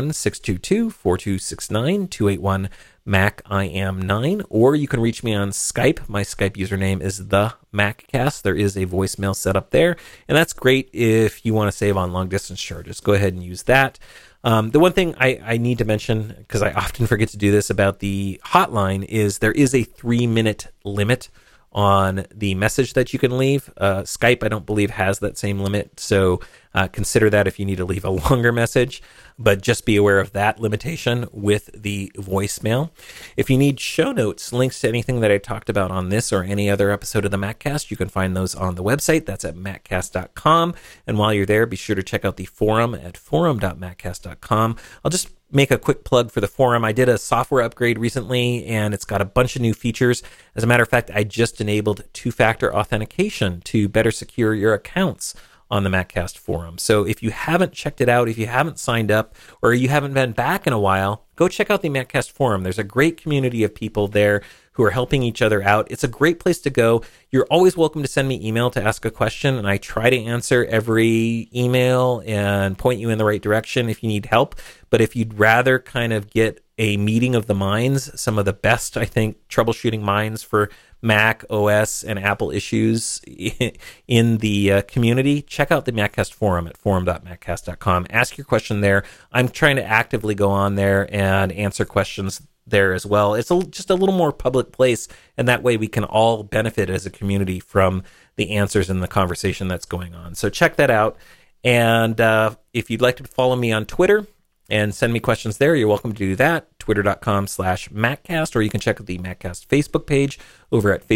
281-622-4269, 281-MAC-I-AM-9, or you can reach me on Skype. My Skype username is the MacCast. There is a voicemail set up there, and that's great if you want to save on long-distance charges. Go ahead and use that. The one thing I need to mention, because I often forget to do this about the hotline, is there is a 3-minute limit on the message that you can leave. Skype, I don't believe, has that same limit, so consider that if you need to leave a longer message, but just be aware of that limitation with the voicemail. If you need show notes, links to anything that I talked about on this or any other episode of the MacCast, you can find those on the website. That's at maccast.com, and while you're there, be sure to check out the forum at forum.maccast.com. I'll just make a quick plug for the forum. I did a software upgrade recently, and it's got a bunch of new features. As a matter of fact, I just enabled two-factor authentication to better secure your accounts on the MacCast forum. So if you haven't checked it out, if you haven't signed up, or you haven't been back in a while, go check out the MacCast forum. There's a great community of people there who are helping each other out. It's a great place to go. You're always welcome to send me email to ask a question, and I try to answer every email and point you in the right direction if you need help. But if you'd rather kind of get a meeting of the minds, some of the best, I think, troubleshooting minds for Mac, OS, and Apple issues in the community, check out the MacCast forum at forum.maccast.com. Ask your question there. I'm trying to actively go on there and answer questions there as well. It's just a little more public place, and that way we can all benefit as a community from the answers and the conversation that's going on. So check that out. And if you'd like to follow me on Twitter and send me questions there, you're welcome to do that. Twitter.com/MacCast, or you can check out the MacCast Facebook page over at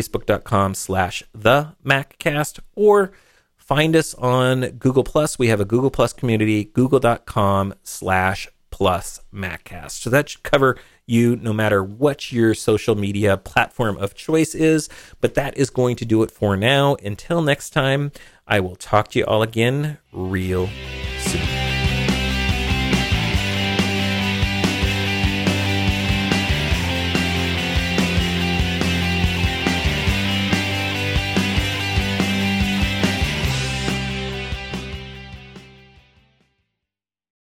Facebook.com/TheMacCast, or find us on Google+. We have a Google+ community, Google.com/+MacCast. So that should cover you no matter what your social media platform of choice is. But that is going to do it for now. Until next time, I will talk to you all again real soon.